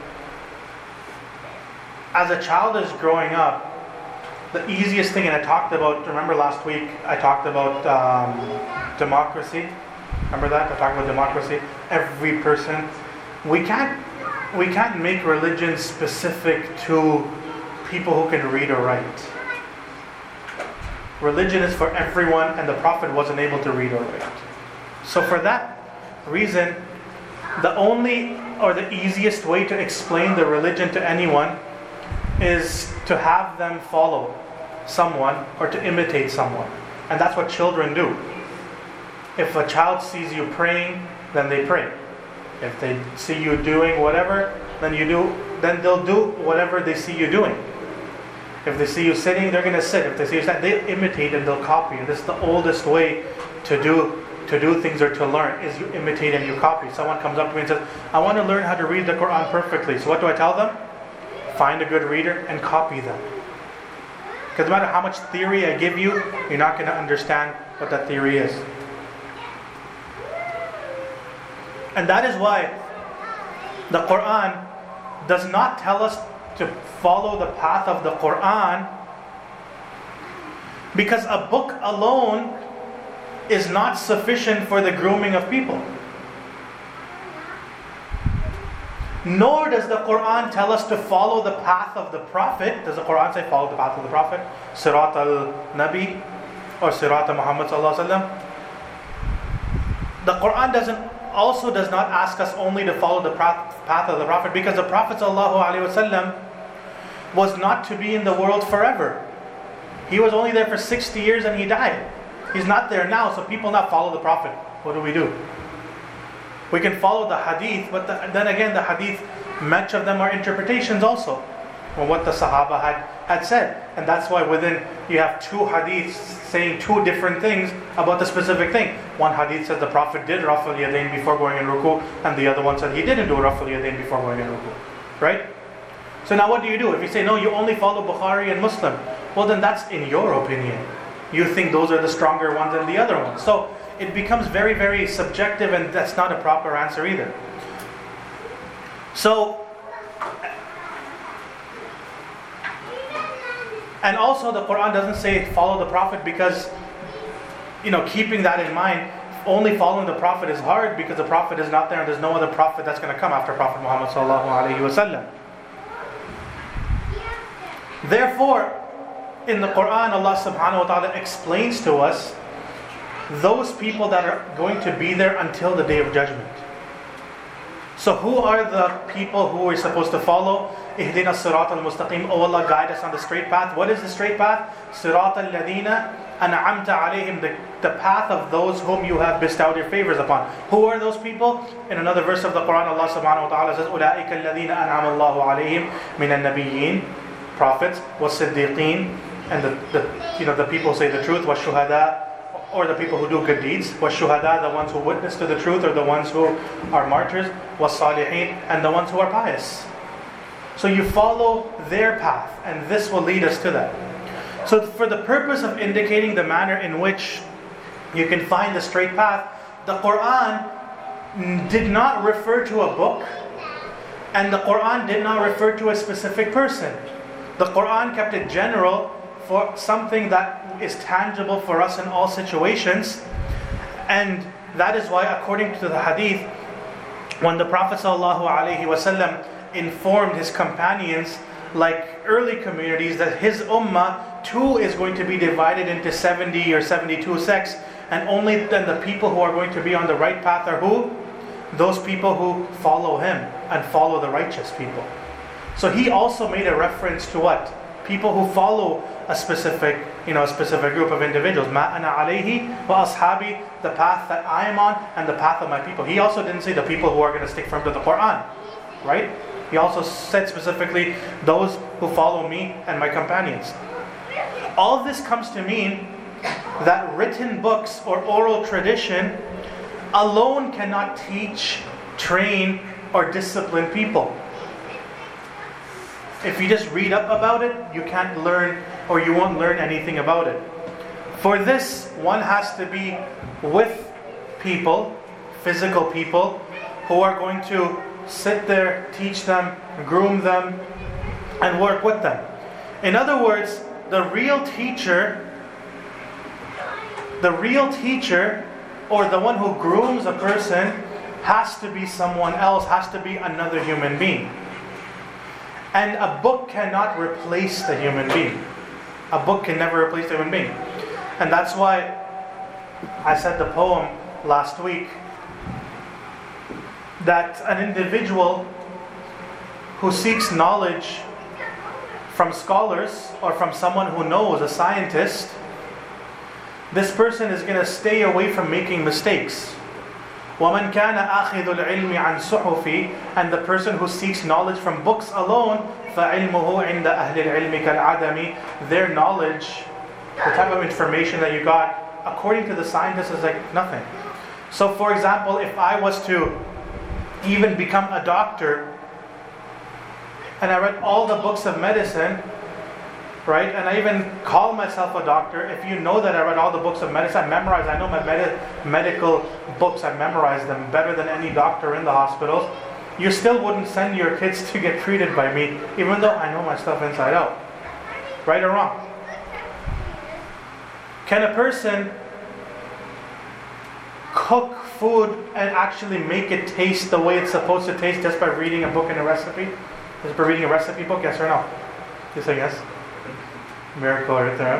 as a child is growing up, the easiest thing, and I talked about, remember last week, I talked about um, democracy. Remember that? I talked about democracy. Every person, we can't, we can't make religion specific to people who can read or write. Religion is for everyone, and the Prophet wasn't able to read or write. So for that reason, the only or the easiest way to explain the religion to anyone is to have them follow someone or to imitate someone. And that's what children do. If a child sees you praying, then they pray. If they see you doing whatever, then you do then they'll do whatever they see you doing. If they see you sitting, they're going to sit. If they see you standing, they imitate and they'll copy. And this is the oldest way to do to do things or to learn, is you imitate and you copy. Someone comes up to me and says, I want to learn how to read the Quran perfectly. So what do I tell them? Find a good reader and copy them. Because no matter how much theory I give you, you're not going to understand what that theory is. And that is why the Quran does not tell us to follow the path of the Quran, because a book alone is not sufficient for the grooming of people. Nor does the Quran tell us to follow the path of the Prophet. Does the Quran say follow the path of the Prophet? Sirat al-Nabi or Sirat al-Muhammad sallallahu alaihi wasallam? The Quran doesn't also does not ask us only to follow the path of the Prophet, because the Prophet sallallahu alaihi wasallam was not to be in the world forever. He was only there for sixty years and he died. He's not there now, so people not follow the Prophet. What do we do? We can follow the hadith, but the, then again, the hadith, much of them are interpretations also on what the Sahaba had, had said. And that's why within, you have two hadiths saying two different things about the specific thing. One hadith says the Prophet did Raf al-Yadayn before going in ruku, and the other one said he didn't do Raf al-Yadayn before going in ruku. Right? So now what do you do? If you say, no, you only follow Bukhari and Muslim, well then that's in your opinion. You think those are the stronger ones than the other ones. So it becomes very, very subjective, and that's not a proper answer either. So, and also the Quran doesn't say follow the Prophet because, you know, keeping that in mind, only following the Prophet is hard because the Prophet is not there and there's no other Prophet that's going to come after Prophet Muhammad sallallahu alaihi wasallam. Therefore, in the Quran, Allah subhanahu wa ta'ala explains to us those people that are going to be there until the day of judgment. So who are the people who we're supposed to follow? Ihdina sirat al-mustaqim. Oh Allah, guide us on the straight path. What is the straight path? Sirat al-ladina an'amta alayhim, the, the path of those whom you have bestowed your favors upon. Who are those people? In another verse of the Quran, Allah subhanahu wa ta'ala says, أُولَٰئِكَ الَّذِينَ أَنْعَمَ اللَّهُ عَلَيْهِمْ مِنَ النَّبِيِّينَ, prophets, وَالصِّدِّيقِينَ, and the, the you know the people who say the truth, وَالشُّهَدَاء, or the people who do good deeds, وَالشُّهَدَاء, the ones who witness to the truth, or the ones who are martyrs, وَالصَّالِحِينَ, and the ones who are pious. So you follow their path, and this will lead us to that. So for the purpose of indicating the manner in which you can find the straight path, the Quran did not refer to a book, and the Quran did not refer to a specific person. The Quran kept it general for something that is tangible for us in all situations. And that is why, according to the hadith, when the Prophet ﷺ informed his companions, like early communities, that his ummah too is going to be divided into seventy or seventy-two sects, and only then the people who are going to be on the right path are who? Those people who follow him and follow the righteous people. So he also made a reference to what? People who follow a specific, you know, a specific group of individuals. Ma ana alayhi wa ashabi, the path that I am on and the path of my people. He also didn't say the people who are going to stick firm to the Quran, right? He also said specifically those who follow me and my companions. All of this comes to mean that written books or oral tradition alone cannot teach, train, or discipline people. If you just read up about it, you can't learn, or you won't learn anything about it. For this, one has to be with people, physical people, who are going to sit there, teach them, groom them, and work with them. In other words, the real teacher, the real teacher, or the one who grooms a person, has to be someone else, has to be another human being. And a book cannot replace the human being. A book can never replace the human being. And that's why I said the poem last week, that an individual who seeks knowledge from scholars or from someone who knows, a scientist, this person is going to stay away from making mistakes. وَمَنْ كَانَ آخِذُ الْعِلْمِ عَنْ صُحُفِ, and the person who seeks knowledge from books alone, فَعِلْمُهُ عِنْدَ أَهْلِ الْعِلْمِ كَالْعَدَمِ, their knowledge, the type of information that you got, according to the scientists, is like nothing. So for example, if I was to even become a doctor, and I read all the books of medicine, right, and I even call myself a doctor, if you know that I read all the books of medicine, I memorized, I know my med- medical books, I memorized them better than any doctor in the hospitals, you still wouldn't send your kids to get treated by me, even though I know my stuff inside out. Right or wrong? Can a person cook food and actually make it taste the way it's supposed to taste just by reading a book and a recipe? Just by reading a recipe book, yes or no? You say yes? Miracle right there.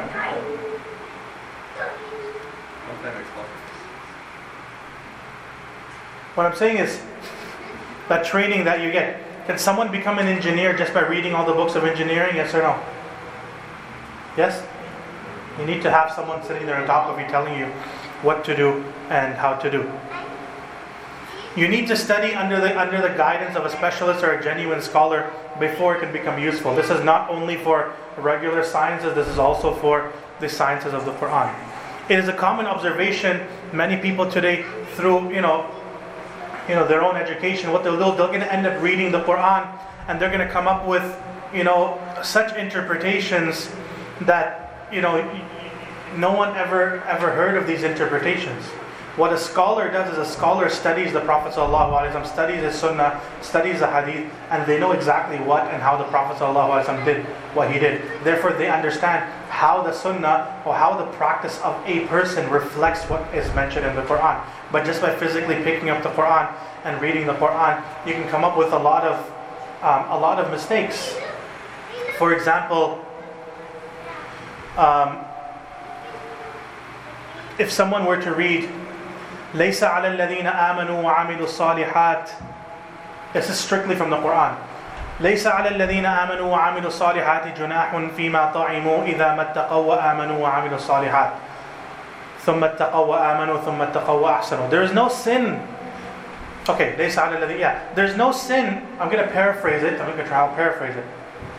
What I'm saying is, that training that you get, can someone become an engineer just by reading all the books of engineering, yes or no? Yes? You need to have someone sitting there on top of you telling you what to do and how to do. You need to study under the under the guidance of a specialist or a genuine scholar before it can become useful. This is not only for regular sciences, this is also for the sciences of the Quran. It is a common observation, many people today, through you know, you know their own education, what they'll do, they're going to end up reading the Quran, and they're going to come up with you know such interpretations that you know no one ever ever heard of these interpretations. What a scholar does is a scholar studies the Prophet ﷺ, studies his sunnah, studies the hadith, and they know exactly what and how the Prophet ﷺ did what he did. Therefore they understand how the sunnah or how the practice of a person reflects what is mentioned in the Quran. But just by physically picking up the Quran and reading the Quran, you can come up with a lot of um, a lot of mistakes. For example, um, if someone were to read لَيْسَ عَلَى الَّذِينَ آمَنُوا وَعَمِلُوا الصَّالِحَاتِ, this is strictly from the Quran. لَيْسَ عَلَى الَّذِينَ آمَنُوا وَعَمِلُوا الصَّالِحَاتِ جُنَاحٌ فِيمَا طَعِمُوا إِذَا مَا اتَّقَوْا وَآمَنُوا وَعَمِلُوا الصَّالِحَاتِ ثُمَّ اتَّقَوْا وَآمَنُوا ثُمَّ اتَّقَوْا وَأَحْسَنُوا. There is no sin. Okay, لَيْسَ عَلَى الَّذِينَ, yeah. There's no sin. I'm going to paraphrase it. I'm going to try to paraphrase it.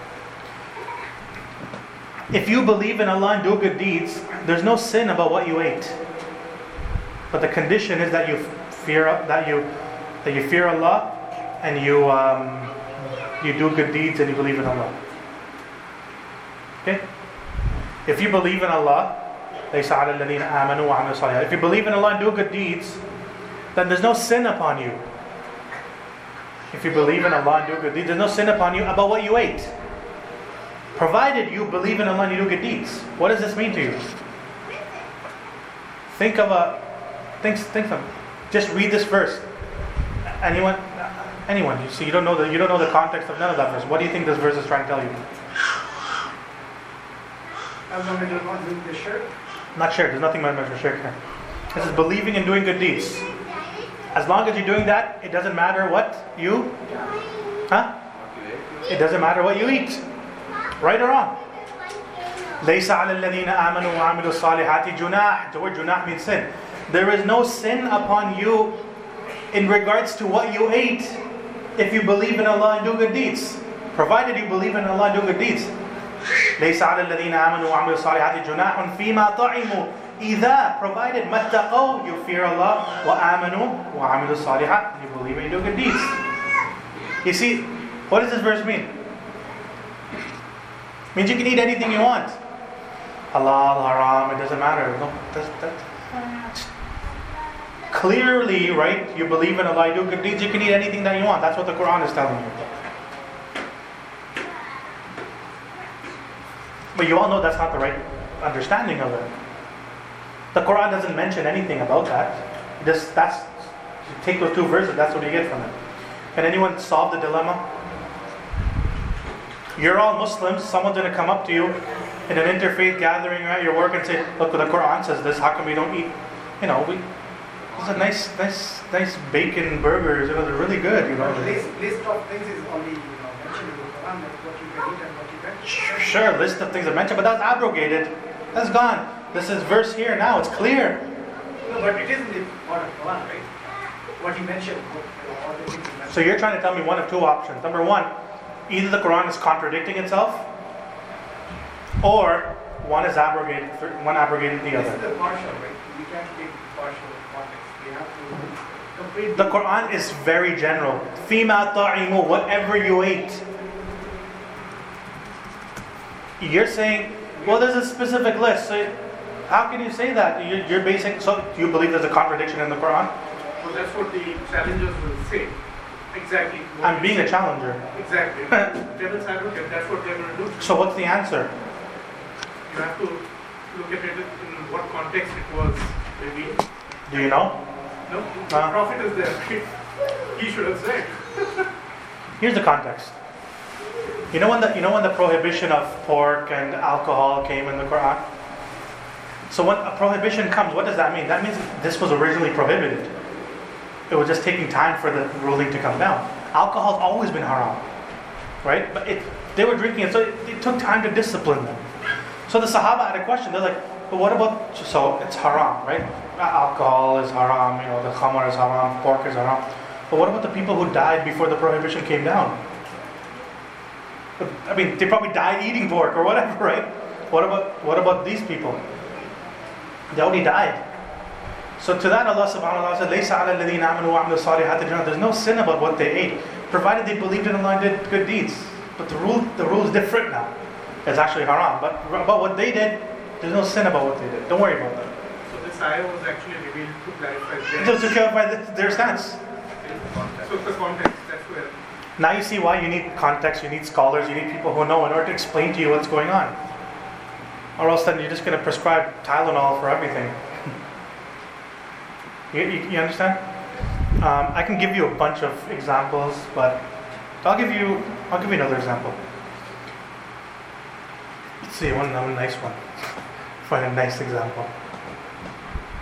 If you believe in Allah and do good deeds, there's no sin about what you ate. But the condition is that you fear that you that you fear Allah and you um, you do good deeds and you believe in Allah. Okay? If you believe in Allah, if you believe in Allah and do good deeds, then there's no sin upon you. If you believe in Allah and do good deeds, there's no sin upon you about what you ate. Provided you believe in Allah and you do good deeds. What does this mean to you? Think of a think think of just read this verse. Anyone anyone you see you don't know the you don't know the context of none of that verse. What do you think this verse is trying to tell you? As long as you're not doing the shirk. Not shirk, there's nothing about shirk here. This is believing and doing good deeds. As long as you're doing that, it doesn't matter what you huh? It doesn't matter what you eat. Right or wrong? لَيْسَ عَلَى الَّذِينَ آمَنُوا وَعَمِلُوا الصَّالِحَاتِ جُنَاحٌ. The word junah means sin. There is no sin upon you in regards to what you ate if you believe in Allah and do good deeds. Provided you believe in Allah and do good deeds. لَيْسَ عَلَى الَّذِينَ آمَنُوا وَعَمِلُوا الصَّالِحَاتِ جُنَاحٌ فِيمَا طَعِمُوا إِذَا, provided مَتَّقَوْا, you fear Allah, وَآمَنُوا وَعَمِلُوا الصَّالِحَاتِ, you believe and you do good deeds. You see, what does this verse mean? It means you can eat anything you want. Halal, haram, it doesn't matter. No, that's, that's clearly, right? You believe in Allah, you do good deeds, you can eat anything that you want. That's what the Quran is telling you. But you all know that's not the right understanding of it. The Quran doesn't mention anything about that. Just that's you take those two verses, that's what you get from it. Can anyone solve the dilemma? You're all Muslims, someone's going to come up to you in an interfaith gathering at your work and say, look, the Quran says this, how come we don't eat? You know, we it's a nice, nice, nice bacon burgers, you know, they're really good, you know. The list, list of things is only, you know, mentioned in the Quran, like what you can eat and what you can't. Sure, list of things are mentioned, but that's abrogated. That's gone. This is verse here now, it's clear. No, but it is in the part of Quran, right? What you mentioned, what, you know, all the things you mentioned. So you're trying to tell me one of two options. Number one, either the Quran is contradicting itself, or one is abrogated, one abrogated the This other. is the partial, right? We can't take partial context. We have to complete. The Quran is very general. فِيمَا طَعِمُوا, whatever you ate. You're saying, well, there's a specific list. So how can you say that? You're, you're basing. So do you believe there's a contradiction in the Quran? So that's what the challengers will say. Exactly. what I'm you being said. a challenger. Exactly. Devil's advocate, that's what they're going to do. So what's the answer? You have to look at it in what context it was revealed. Do you know? No, the Uh. Prophet is there. He should have said. Here's the context. You know when the you know when the prohibition of pork and alcohol came in the Quran? So when a prohibition comes, what does that mean? That means this was originally prohibited. It was just taking time for the ruling to come down. Alcohol's always been haram, right? But it, they were drinking it, so it, it took time to discipline them. So the Sahaba had a question. They're like, but what about, so it's haram, right? Alcohol is haram, you know, the khamar is haram, pork is haram. But what about the people who died before the prohibition came down? I mean, they probably died eating pork or whatever, right? What about what about these people? They already died. So to that Allah subhanahu wa ta'ala said, لَيْسَ عَلَى الَّذِينَ آمَنُوا وَعَمِلُوا الصَّالِحَاتِ جُنَاحٌ. There's no sin about what they ate, provided they believed in Allah and did good deeds. But the rule the rule is different now. It's actually haram. But about what they did, there's no sin about what they did. Don't worry about that. So this ayah was actually revealed to clarify their, Just to clarify the, their stance. so the context, that's where. Now you see why you need context, you need scholars, you need people who know in order to explain to you what's going on. Or else then you're just going to prescribe Tylenol for everything. You, you, you understand? Um, I can give you a bunch of examples, but I'll give you I'll give you another example. Let's see, one, one nice one. Find a nice example.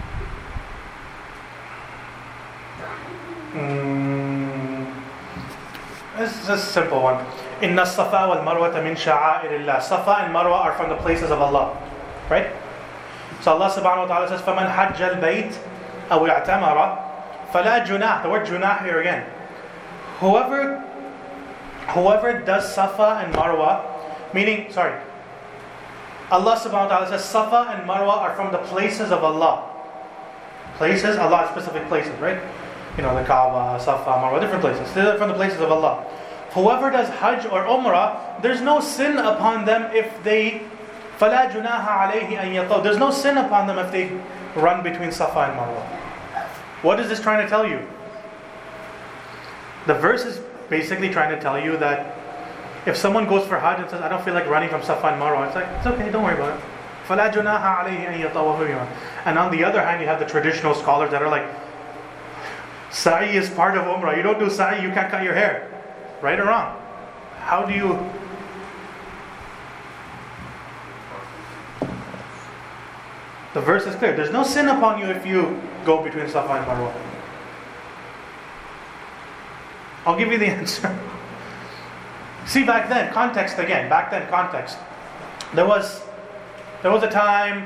Mm, this is a simple one. Inna Safa wal Marwa min sha'airillah. Safa and Marwa are from the places of Allah. Right? So Allah subhanahu wa ta'ala says, فَمَنْ حَجَّ الْبَيْتِ أَوْ اعْتَمَرَ فَلَا جُنَاحَ. The word junah here again. Whoever, whoever does Safa and Marwa, meaning, sorry, Allah subhanahu wa ta'ala says Safa and Marwa are from the places of Allah. Places, Allah specific places, right? You know, the Kaaba, Safa, Marwa, different places. They're from the places of Allah. Whoever does Hajj or Umrah, there's no sin upon them if they فَلَا جُنَاحَ عَلَيْهِ أَن يَطَوْفَ. There's no sin upon them if they run between Safa and Marwa. What is this trying to tell you? The verse is basically trying to tell you that if someone goes for Hajj and says, I don't feel like running from Safa and Marwa, it's like, it's okay, don't worry about it. فَلَا جُنَاحَ عَلَيْهِ أَن يَطَوَّفَ. And on the other hand, you have the traditional scholars that are like, Sa'i is part of Umrah. You don't do Sa'i, you can't cut your hair. Right or wrong? How do you... The verse is clear. There's no sin upon you if you go between Safa and Marwa. I'll give you the answer. See, back then, context again. Back then, context. There was, there was a time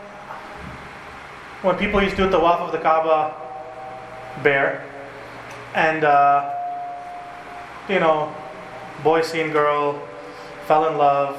when people used to do tawaf of the Kaaba bare, and uh, you know, boy seen girl, fell in love,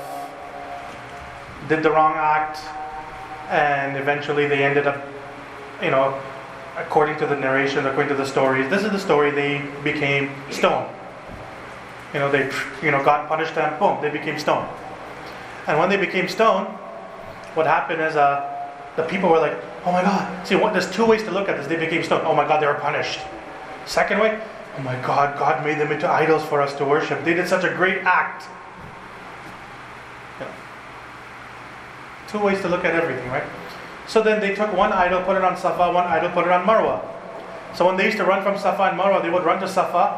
did the wrong act, and eventually they ended up, you know, according to the narration, according to the stories, this is the story, they became stoned. You know, they, you know, got punished and boom, they became stoned. And when they became stoned, what happened is uh, the people were like, oh my God. See, what, there's two ways to look at this. They became stoned. Oh my God, they were punished. Second way, oh my God, God made them into idols for us to worship. They did such a great act. You know, two ways to look at everything, right? So then they took one idol, put it on Safa, one idol, put it on Marwa. So when they used to run from Safa and Marwa, they would run to Safa,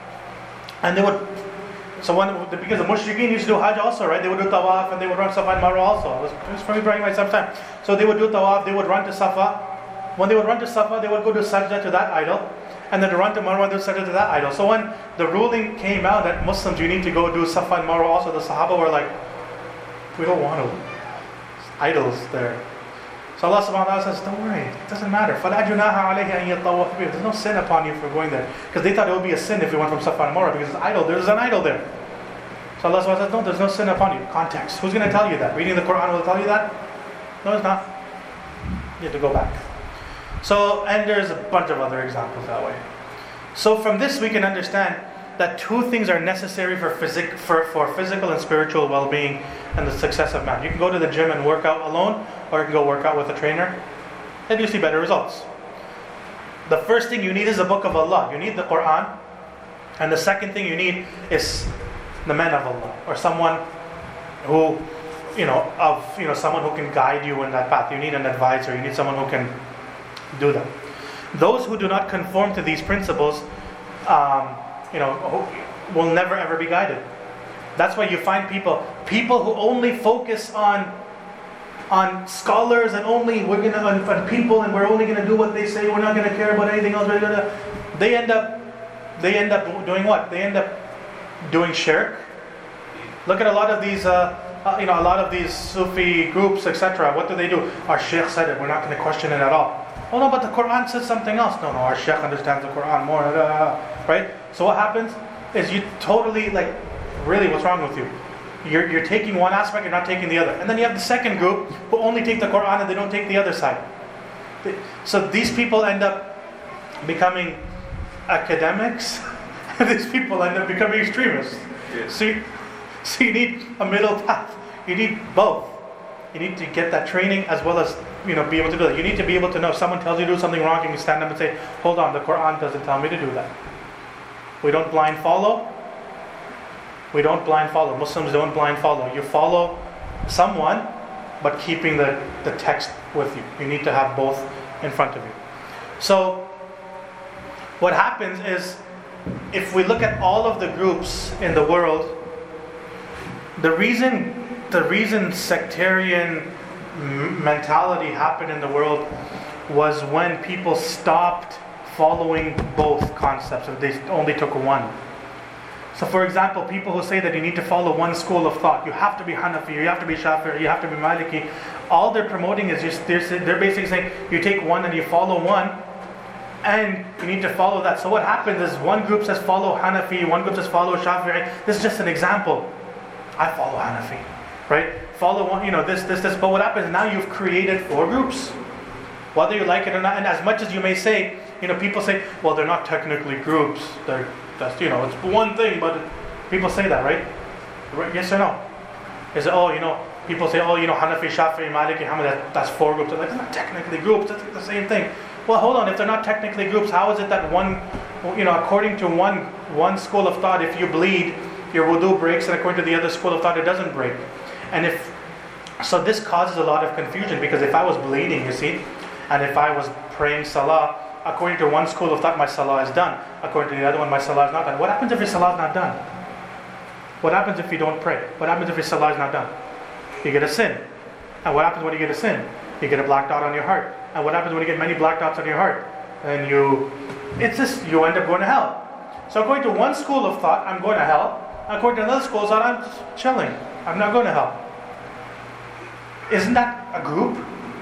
and they would, so when, because the Mushrikeen used to do Hajj also, right? They would do Tawaf and they would run Safa and Marwa also. It was, it was from Ibrahim at some time. So they would do Tawaf, they would run to Safa. When they would run to Safa, they would go to Sajda to that idol, and then to run to Marwa, they would Sajda to that idol. So when the ruling came out that Muslims, you need to go do Safa and Marwa also, the Sahaba were like, we don't want to. Idols there. So Allah subhanahu wa ta'ala says, don't worry, it doesn't matter. فَلَا جُنَاحَ عَلَيْهِ أَن يَطَّوَّفَ بِهِ. There's no sin upon you for going there. Because they thought it would be a sin if you went from Safa and Marwa, because it's idol, there's an idol there. So Allah subhanahu wa ta'ala says, no, there's no sin upon you. Context. Who's going to tell you that? Reading the Quran will tell you that? No, it's not. You have to go back. So, and there's a bunch of other examples that way. So from this we can understand that two things are necessary for, physic, for, for physical and spiritual well-being and the success of man. You can go to the gym and work out alone, or you can go work out with a trainer, and you see better results. The first thing you need is the book of Allah. You need the Quran. And the second thing you need is the man of Allah, or someone who, you know, of you know, someone who can guide you in that path. You need an advisor. You need someone who can do that. Those who do not conform to these principles, um, you know, will never ever be guided. That's why you find people, people who only focus on, on scholars and only we're gonna on, on people and we're only gonna do what they say. We're not gonna care about anything else. We're gonna, they end up, they end up doing what? They end up doing shirk. Look at a lot of these, uh, uh, you know, a lot of these Sufi groups, et cetera. What do they do? Our Sheikh said it. We're not going to question it at all. Oh no, but the Quran says something else. No, no, our Sheikh understands the Quran more. Uh, right? So what happens is you totally like, really, what's wrong with you? You're you're taking one aspect, you're not taking the other. And then you have the second group who only take the Quran and they don't take the other side. So these people end up becoming academics. These people end up becoming extremists. Yes. So, you, so you need a middle path. You need both. You need to get that training as well as, you know, be able to do it. You need to be able to know if someone tells you to do something wrong, you can stand up and say, hold on, the Quran doesn't tell me to do that. We don't blind follow. We don't blind follow. Muslims don't blind follow. You follow someone, but keeping the, the text with you. You need to have both in front of you. So what happens is, if we look at all of the groups in the world, the reason the reason sectarian mentality happened in the world was when people stopped following both concepts if they only took one. So for example, people who say that you need to follow one school of thought, you have to be Hanafi, you have to be Shafi'i, you have to be Maliki, all they're promoting is just, they're, they're basically saying you take one and you follow one, and you need to follow that. So what happens is one group says follow Hanafi, one group says follow Shafi'i. This is just an example. I follow Hanafi, right? Follow one, you know, this, this, this. But what happens now, you've created four groups. Whether you like it or not, and as much as you may say, you know, people say, well, they're not technically groups. They're, that's, you know, it's one thing, but people say that, right? Right? Yes or no? Is it, oh, you know, people say, oh, you know, Hanafi, Shafi'i, Maliki, Hanbali, that, that's four groups. They're like, they're not technically groups, that's the same thing. Well, hold on, if they're not technically groups, how is it that one, you know, according to one one school of thought, if you bleed, your wudu breaks, and according to the other school of thought, it doesn't break? And if, so this causes a lot of confusion, because if I was bleeding, you see, and if I was praying salah, according to one school of thought, my salah is done. According to the other one, my salah is not done. What happens if your salah is not done? What happens if you don't pray? What happens if your salah is not done? You get a sin. And what happens when you get a sin? You get a black dot on your heart. And what happens when you get many black dots on your heart? And you, it's just, you end up going to hell. So according to one school of thought, I'm going to hell. According to another school of thought, I'm just chilling. I'm not going to hell. Isn't that a group?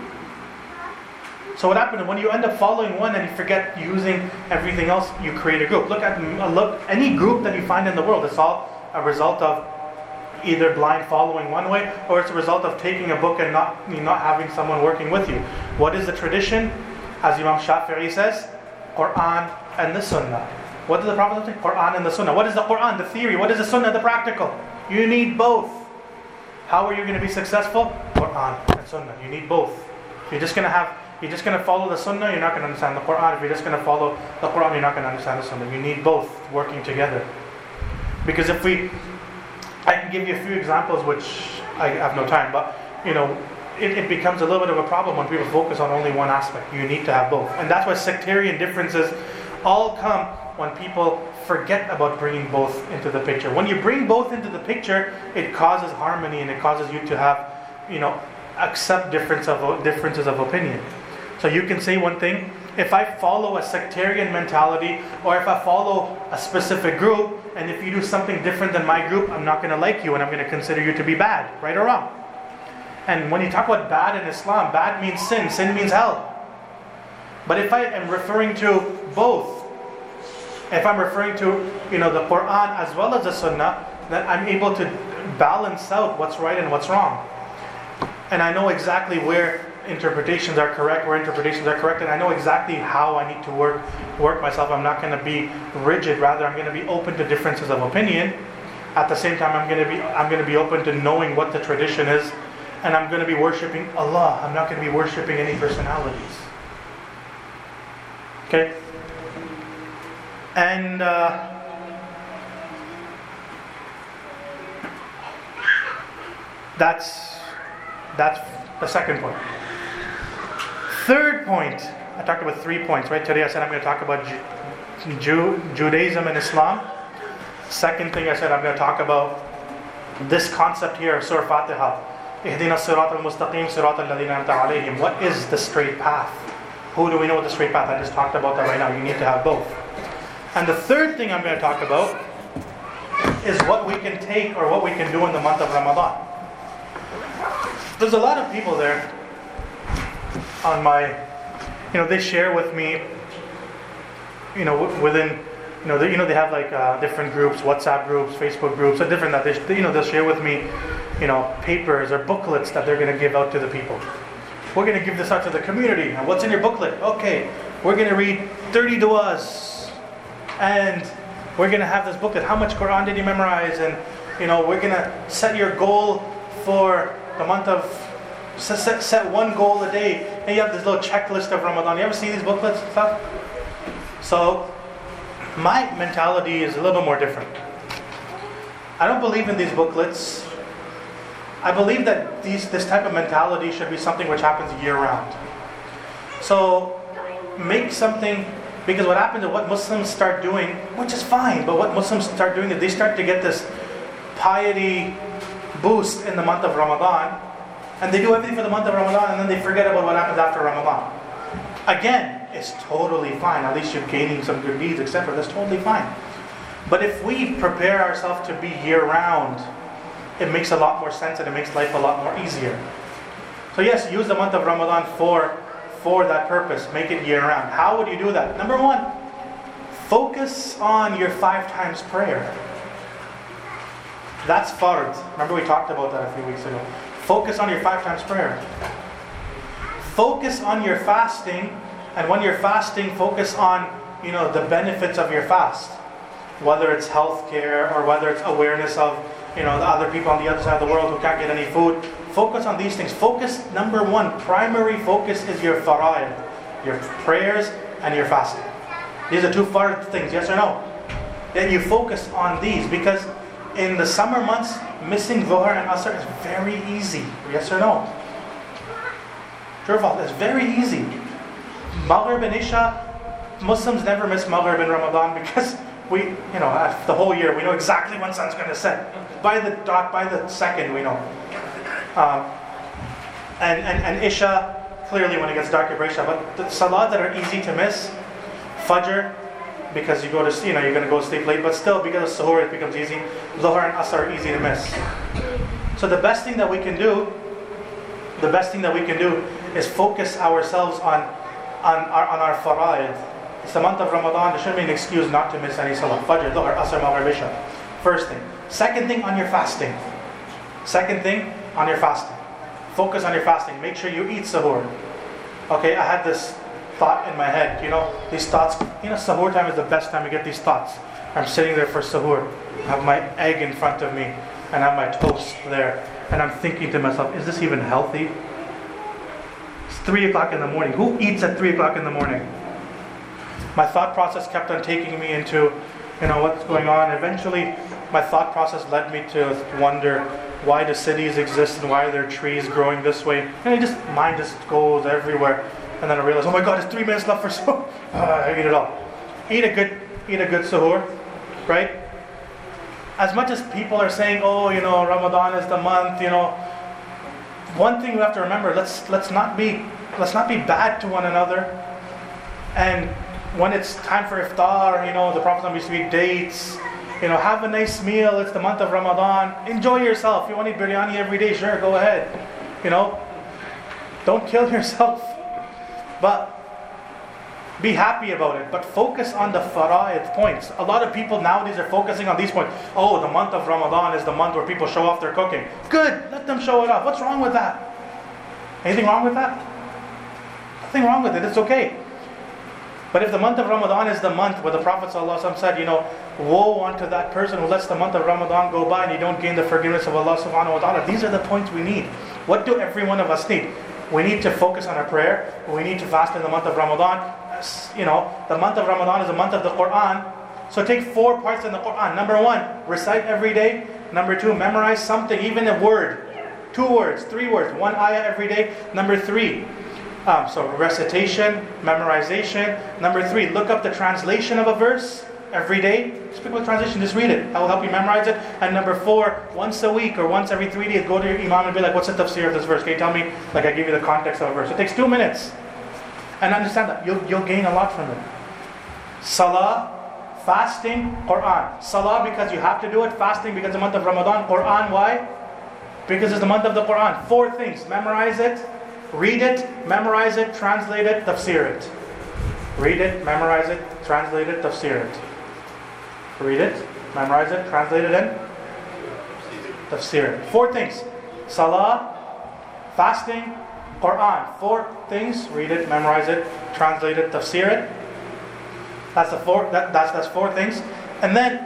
So what happens when you end up following one and you forget using everything else, you create a group. Look at look any group that you find in the world, it's all a result of either blind following one way, or it's a result of taking a book and not, not having someone working with you. What is the tradition? As Imam Shafi'i says, Quran and the Sunnah. What does the Prophet say? Quran and the Sunnah. What is the Quran, the theory? What is the Sunnah, the practical? You need both. How are you going to be successful? Quran and Sunnah. You need both. If you're just going to have, you're just going to follow the Sunnah, you're not going to understand the Quran. If you're just going to follow the Quran, you're not going to understand the Sunnah. You need both working together. Because if we, I can give you a few examples, which I have no time, but you know, it, it becomes a little bit of a problem when people focus on only one aspect. You need to have both. And that's why sectarian differences all come when people forget about bringing both into the picture. When you bring both into the picture, it causes harmony and it causes you to have, you know, accept difference of differences of opinion. So you can say one thing, if I follow a sectarian mentality, or if I follow a specific group, and if you do something different than my group, I'm not going to like you and I'm going to consider you to be bad, right or wrong. And when you talk about bad in Islam, bad means sin, sin means hell. But if I am referring to both, if I'm referring to, you know, the Quran as well as the Sunnah, then I'm able to balance out what's right and what's wrong. And I know exactly where interpretations are correct, where interpretations are correct, and I know exactly how I need to work work myself. I'm not going to be rigid, rather I'm going to be open to differences of opinion. At the same time, I'm going to be I'm going to be open to knowing what the tradition is, and I'm going to be worshiping Allah. I'm not going to be worshiping any personalities. Okay? And uh, that's that's the second point. Third point, I talked about three points, right? Today I said I'm going to talk about Ju- Ju- Judaism and Islam. Second thing I said, I'm going to talk about this concept here of Surah Fatiha. Ihdina sirat al-mustaqim sirat al-ladhina an'amta alayhim. What is the straight path? Who do we know what the straight path? I just talked about that right now. You need to have both. And the third thing I'm going to talk about is what we can take or what we can do in the month of Ramadan. There's a lot of people there on my, you know, they share with me, you know, within, you know, they, you know, they have like uh, different groups, WhatsApp groups, Facebook groups, or different that they, you know, they'll share with me, you know, papers or booklets that they're going to give out to the people. We're going to give this out to the community. And what's in your booklet? Okay, we're going to read thirty du'as, and we're going to have this booklet. How much Quran did you memorize? And you know, we're going to set your goal for the month of. Set, set one goal a day, and you have this little checklist of Ramadan. You ever see these booklets and stuff? So, my mentality is a little bit more different. I don't believe in these booklets. I believe that these this type of mentality should be something which happens year-round. So, make something, because what happens is what Muslims start doing, which is fine, but what Muslims start doing is they start to get this piety boost in the month of Ramadan. And they do everything for the month of Ramadan, and then they forget about what happens after Ramadan. Again, it's totally fine. At least you're gaining some good deeds, et cetera. That's totally fine. But if we prepare ourselves to be year-round, it makes a lot more sense and it makes life a lot more easier. So yes, use the month of Ramadan for, for that purpose. Make it year-round. How would you do that? Number one, focus on your five times prayer. That's fard. Remember we talked about that a few weeks ago. Focus on your five times prayer. Focus on your fasting, and when you're fasting, focus on, you know, the benefits of your fast. Whether it's healthcare or whether it's awareness of, you know, the other people on the other side of the world who can't get any food. Focus on these things. Focus, number one, primary focus is your fara'id, your prayers and your fasting. These are two fard things, yes or no? Then you focus on these, because in the summer months, missing Dhuhr and Asr is very easy. Yes or no? True or false? It's very easy. Maghrib and Isha, Muslims never miss Maghrib in Ramadan because we, you know, the whole year we know exactly when sun's going to set. By the dot, by the second, we know. Um, and, and, and Isha, clearly when it gets dark, you Isha. But the salat that are easy to miss, Fajr, because you go to, you know, you're going to go to sleep late, but still because of Suhoor it becomes easy. Dhuhr and Asr are easy to miss. So the best thing that we can do, the best thing that we can do is focus ourselves on, on our, on our fara'id. It's the month of Ramadan, there shouldn't be an excuse not to miss any salat. Fajr, Dhuhr, Asr, Maghrib, Isha. First thing. Second thing, on your fasting. Second thing, on your fasting. Focus on your fasting. Make sure you eat Suhoor. Okay, I had this thought in my head, you know, these thoughts, you know, Suhoor time is the best time to get these thoughts. I'm sitting there for Suhoor, I have my egg in front of me, and I have my toast there, and I'm thinking to myself, is this even healthy? It's three o'clock in the morning. Who eats at three o'clock in the morning? My thought process kept on taking me into, you know, what's going on. Eventually, my thought process led me to wonder, why do cities exist and why are there trees growing this way? And it just, mind just goes everywhere. And then I realized, oh my God, there's three minutes left for Suhoor. Uh, I eat it all. Eat a good, eat a good Suhoor, right? As much as people are saying, oh, you know, Ramadan is the month, you know, one thing we have to remember: let's let's not be let's not be bad to one another. And when it's time for iftar, you know, the Prophet used to eat dates. You know, have a nice meal. It's the month of Ramadan. Enjoy yourself. You want to eat biryani every day? Sure, go ahead. You know, don't kill yourself. But be happy about it. But focus on the fara'id points. A lot of people nowadays are focusing on these points. Oh, the month of Ramadan is the month where people show off their cooking. Good, let them show it off. What's wrong with that? Anything wrong with that? Nothing wrong with it. It's okay. But if the month of Ramadan is the month where the Prophet ﷺ said, you know, woe unto that person who lets the month of Ramadan go by and you don't gain the forgiveness of Allah subhanahu wa ta'ala. These are the points we need. What do every one of us need? We need to focus on our prayer. We need to fast in the month of Ramadan. You know, the month of Ramadan is the month of the Quran. So take four parts in the Quran. Number one, recite every day. Number two, memorize something, even a word. Two words, three words, one ayah every day. Number three, um, so recitation, memorization. Number three, look up the translation of a verse every day. Just pick up the translation, just read it. That will help you memorize it. And number four, once a week or once every three days, go to your imam and be like, what's the tafsir of this verse? Can you tell me? Like I give you the context of a verse. It takes two minutes. And understand that. You'll, you'll gain a lot from it. Salah, fasting, Quran. Salah because you have to do it. Fasting because it's the month of Ramadan. Quran, why? Because it's the month of the Quran. Four things. Memorize it, read it, memorize it, translate it, tafsir it. Read it, memorize it, translate it, tafsir it. Read it, memorize it, translate it, and tafsir it. Four things. Salah, fasting, Quran. Four things. Read it, memorize it, translate it, tafsir it. That's the four. That, that's that's four things. And then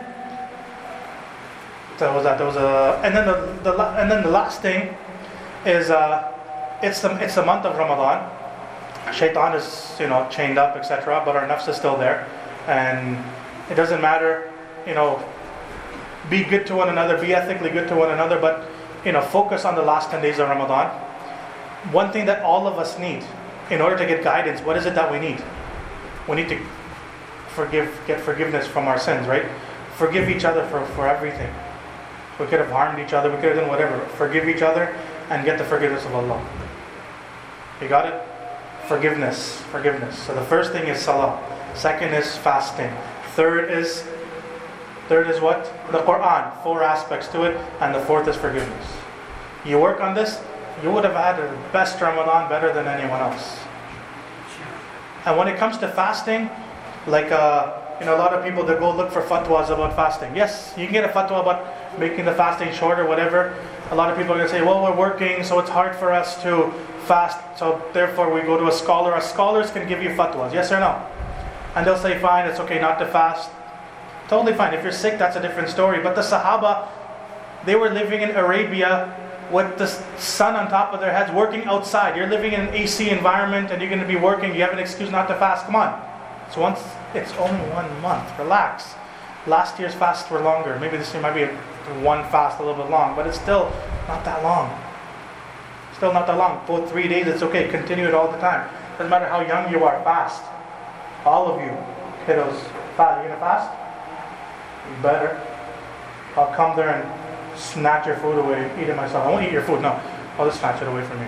so was that there was a and then the, the and then the last thing is uh, it's the it's the month of Ramadan. Shaitan is, you know, chained up, et cetera. But our nafs is still there, and it doesn't matter. You know, be good to one another, be ethically good to one another, but you know, focus on the last ten days of Ramadan. One thing that all of us need in order to get guidance, what is it that we need? We need to forgive, get forgiveness from our sins, right? Forgive each other for, for everything. We could have harmed each other, we could have done whatever. Forgive each other and get the forgiveness of Allah. You got it? Forgiveness. Forgiveness. So the first thing is salah. Second is fasting. Third is third is what? The Quran. Four aspects to it. And the fourth is forgiveness. You work on this, you would have had the best Ramadan better than anyone else. And when it comes to fasting, like uh, you know, a lot of people that go look for fatwas about fasting. Yes, you can get a fatwa about making the fasting short or whatever. A lot of people are going to say, well, we're working, so it's hard for us to fast, so therefore we go to a scholar. Our scholars can give you fatwas, yes or no? And they'll say, fine, it's okay not to fast. Totally fine. If you're sick, that's a different story. But the Sahaba, they were living in Arabia with the sun on top of their heads, working outside. You're living in an A C environment and you're going to be working. You have an excuse not to fast. Come on. It's once. It's only one month. Relax. Last year's fasts were longer. Maybe this year might be a, one fast a little bit long, but it's still not that long. Still not that long. Both three days, it's okay. Continue it all the time. Doesn't matter how young you are. Fast. All of you, kiddos, fast. You gonna fast? You better. I'll come there and snatch your food away, eat it myself. I won't eat your food, no. I'll just snatch it away from you.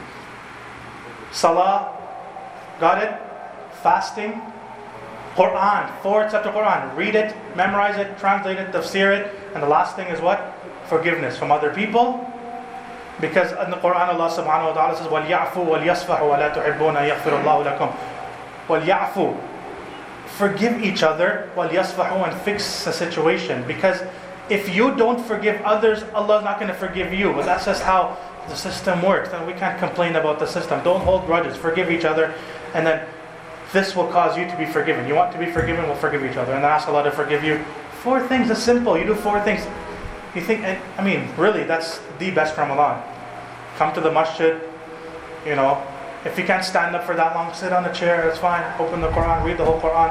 Salah, got it? Fasting, Quran, four chapter Quran. Read it, memorize it, translate it, tafsir it. And the last thing is what? Forgiveness from other people. Because in the Quran Allah subhanahu wa ta'ala says, وَلْيَعْفُوا وَلْيَصْفَحُوا وَلَا تُحِبُّونَ يَغْفِرُ اللَّهُ لَكُمْ. وَلْيَعْفُوا. Forgive each other, وَلْيَصْفَحُوا, and fix the situation. Because if you don't forgive others, Allah is not going to forgive you. But that's just how the system works. And we can't complain about the system. Don't hold grudges. Forgive each other. And then this will cause you to be forgiven. You want to be forgiven, we'll forgive each other. And then ask Allah to forgive you. Four things is simple. You do four things. You think, I mean, really, that's the best Ramadan. Come to the masjid, you know. If you can't stand up for that long, sit on a chair, that's fine. Open the Quran, read the whole Quran.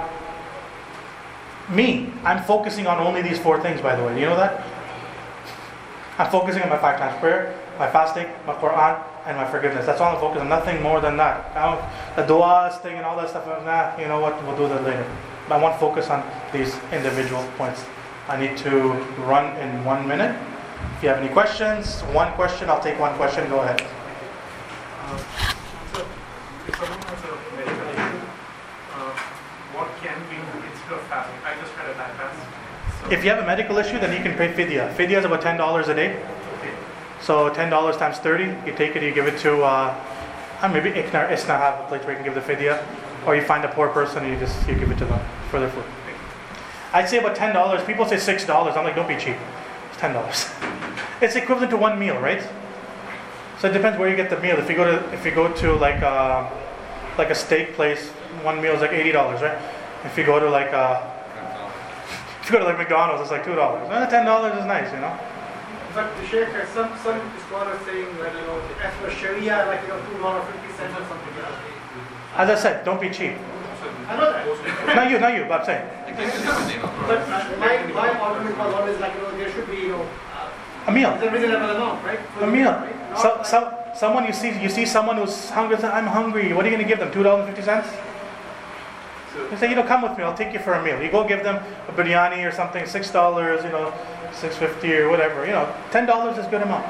Me, I'm focusing on only these four things, by the way. Do you know that? I'm focusing on my five times prayer, my fasting, my Quran, and my forgiveness. That's all I'm focusing on. Nothing more than that. Now, the du'as thing and all that stuff, nah, you know what, we'll do that later. But I want to focus on these individual points. I need to run in one minute. If you have any questions, one question, I'll take one question. Go ahead. Uh, so, if someone has a medical issue, uh, what can we do instead of fasting? I just had a bad fast. So If you have a medical issue, then you can pay fidya. Fidya is about ten dollars a day. okay. So ten dollars times thirty, you take it, you give it to, uh, uh, maybe Ikna, Isna have a place where you can give the fidya. Or you find a poor person and you just you give it to them for their food. I'd say about ten dollars. People say six dollars. I'm like, don't be cheap. It's ten dollars. It's equivalent to one meal, right? So it depends where you get the meal. If you go to if you go to like a, like a steak place, one meal is like eighty dollars, right? If you go to like a, if you go to like McDonald's, it's like two dollars. Well, ten dollars is nice, you know. But the Sheikh, some some scholars saying that, you know, as for Sharia, like, you know, two dollars fifty cents or something. As I said, don't be cheap. I know that. Not you, not you, but I'm saying. But uh, my my argument was always like, you know, there should be, you know, A meal. it's a reasonable amount, right? For A the meal. right? Not So, like- so, someone you see, you see someone who's hungry. Say, I'm hungry. What are you going to give them? Two dollars fifty cents. You say, you know, come with me. I'll take you for a meal. You go give them a biryani or something. Six dollars. You know, six fifty or whatever. You know, ten dollars is a good amount.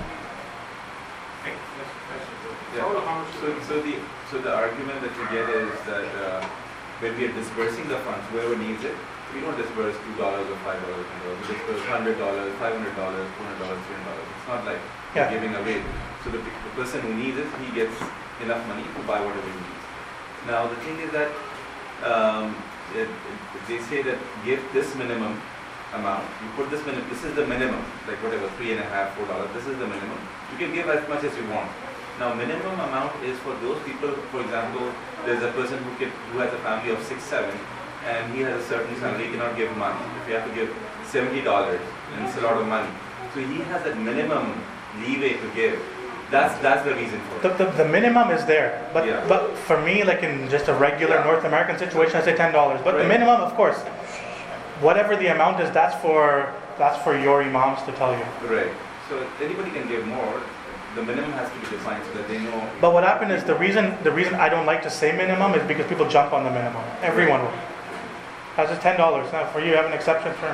Yeah. So, so the so the argument that you get is that uh, when we are dispersing the funds, whoever needs it, we don't disperse two dollars or five dollars. We disperse hundred dollars, five hundred dollars, two hundred dollars, three hundred dollars. It's not like Yeah. we're giving away. So the, the person who needs it, he gets enough money to buy whatever he needs. Now the thing is that um, it, it, they say that give this minimum amount. You put this minimum. This is the minimum, like whatever, three and a half, four dollars. This is the minimum. You can give as much as you want. Now, minimum amount is for those people. For example, there's a person who can, who has a family of six, seven, and he has a certain salary. He cannot give money. If you have to give seventy dollars, and it's a lot of money. So he has that minimum leeway to give. That's that's the reason for The, it. the, the minimum is there, but Yeah. but for me, like in just a regular Yeah. North American situation, I say ten dollars. But the Right. minimum, of course, whatever the amount is, that's for that's for your imams to tell you. Right. So anybody can give more. The minimum has to be defined so that they know. But what happened is the reason the reason I don't like to say minimum is because people jump on the minimum. Everyone will. That's just ten dollars. Now for you, you have an exception for.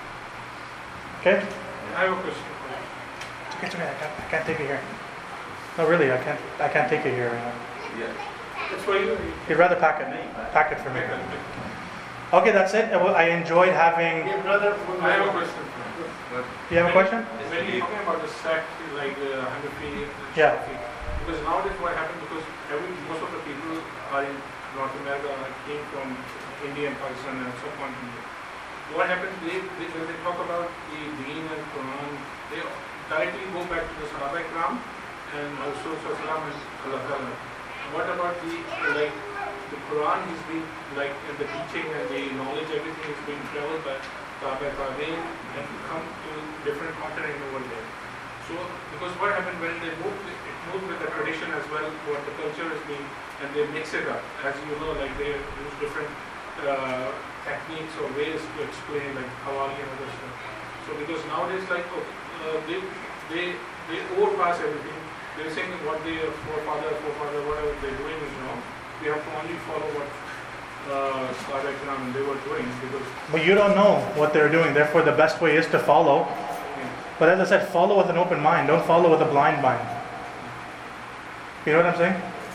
Okay. I have a question. It's okay. It's okay. I can't, I can't take it here. No, really, I can't. I can't take it here. Right now. Yeah. It's for you. You'd rather pack it. Pack it for me. Okay, that's it. I enjoyed having. Your brother, I have a question. You have a question? When you're talking about the sect, like the Hanafi, Yeah. Shafi, because nowadays what happened, because every, most of the people are in North America came from India and Pakistan and so on. What happens, they, they, when they talk about the Deen and Quran, they directly go back to the Sahaba Ikram and also Sallam and Allah Ta'ala. What about the, like, the Quran is being, like, and the teaching and the knowledge, everything is being traveled by Sahaba Tabi'in and come to different continent over there. So, because what happened when they moved, it moved with the tradition as well, what the culture is being, and they mix it up. As you know, like they use different uh, techniques or ways to explain, like Hawali and other stuff. So, because nowadays, like, oh, uh, they, they, they overpass everything. They're saying that what their forefather, forefather, whatever they're doing is wrong. We have to only follow what uh, Sahaba Ikram they were doing, because But you don't know what they're doing. Therefore, the best way is to follow. But as I said, follow with an open mind. Don't follow with a blind mind. You know what I'm saying?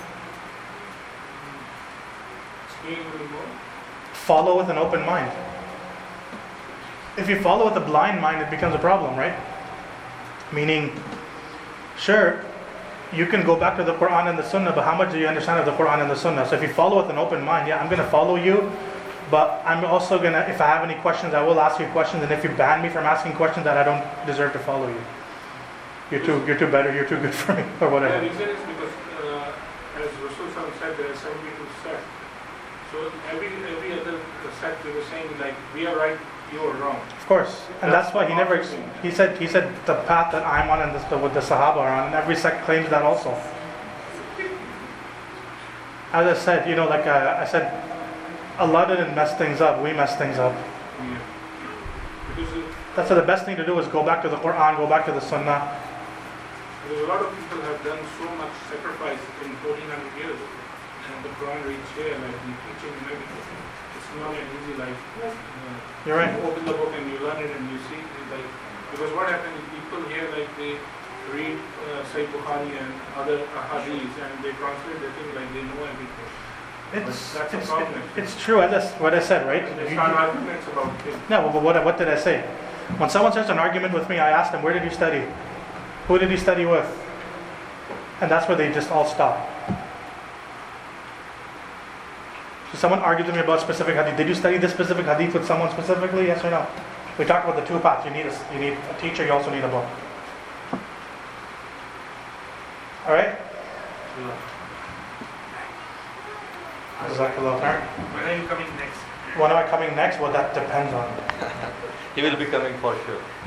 explain a little more. Follow with an open mind. If you follow with a blind mind, it becomes a problem, right? Meaning, sure, you can go back to the Quran and the Sunnah, but how much do you understand of the Quran and the Sunnah? So if you follow with an open mind, yeah, I'm going to follow you, but I'm also going to, if I have any questions, I will ask you questions, and if you ban me from asking questions, that I don't deserve to follow you. You're too, you're too better, you're too good for me, or The whatever. reason is because, uh, as Rasul Sallam said, there are seventy-two sects. So every every other sect they were saying, like, we are right, you are wrong. Of course, and that's why he never, ex- he said, he said the path that I'm on and this, what the Sahaba are on, and every sect claims that also. As I said, you know, like uh, I said, Allah didn't mess things up, we mess things up. Yeah. Because, uh, That's why the best thing to do is go back to the Quran, go back to the Sunnah. because a lot of people have done so much sacrifice in fourteen hundred years, and the Quran reached here, like the teaching and everything. It's not an easy life. Uh, You're right. You open the book and you learn it and you see it, like, because what happens is people here, like, they read uh, Sahih Bukhari and other hadiths and they translate, they think like they know everything. It's, That's a it's, problem. it's true, as I s- what I said, right? And they You- start arguments about things. No, but what, what did I say? When someone starts an argument with me, I ask them, where did you study? Who did you study with? And that's where they just all stop. So someone argued with me about specific hadith. Did you study this specific hadith with someone specifically? Yes or no? We talked about the two paths. You need a, you need a teacher, you also need a book. Alright? Jazakallah khair. When are you coming next? When am I coming next? Well, that depends on. He will be coming for sure.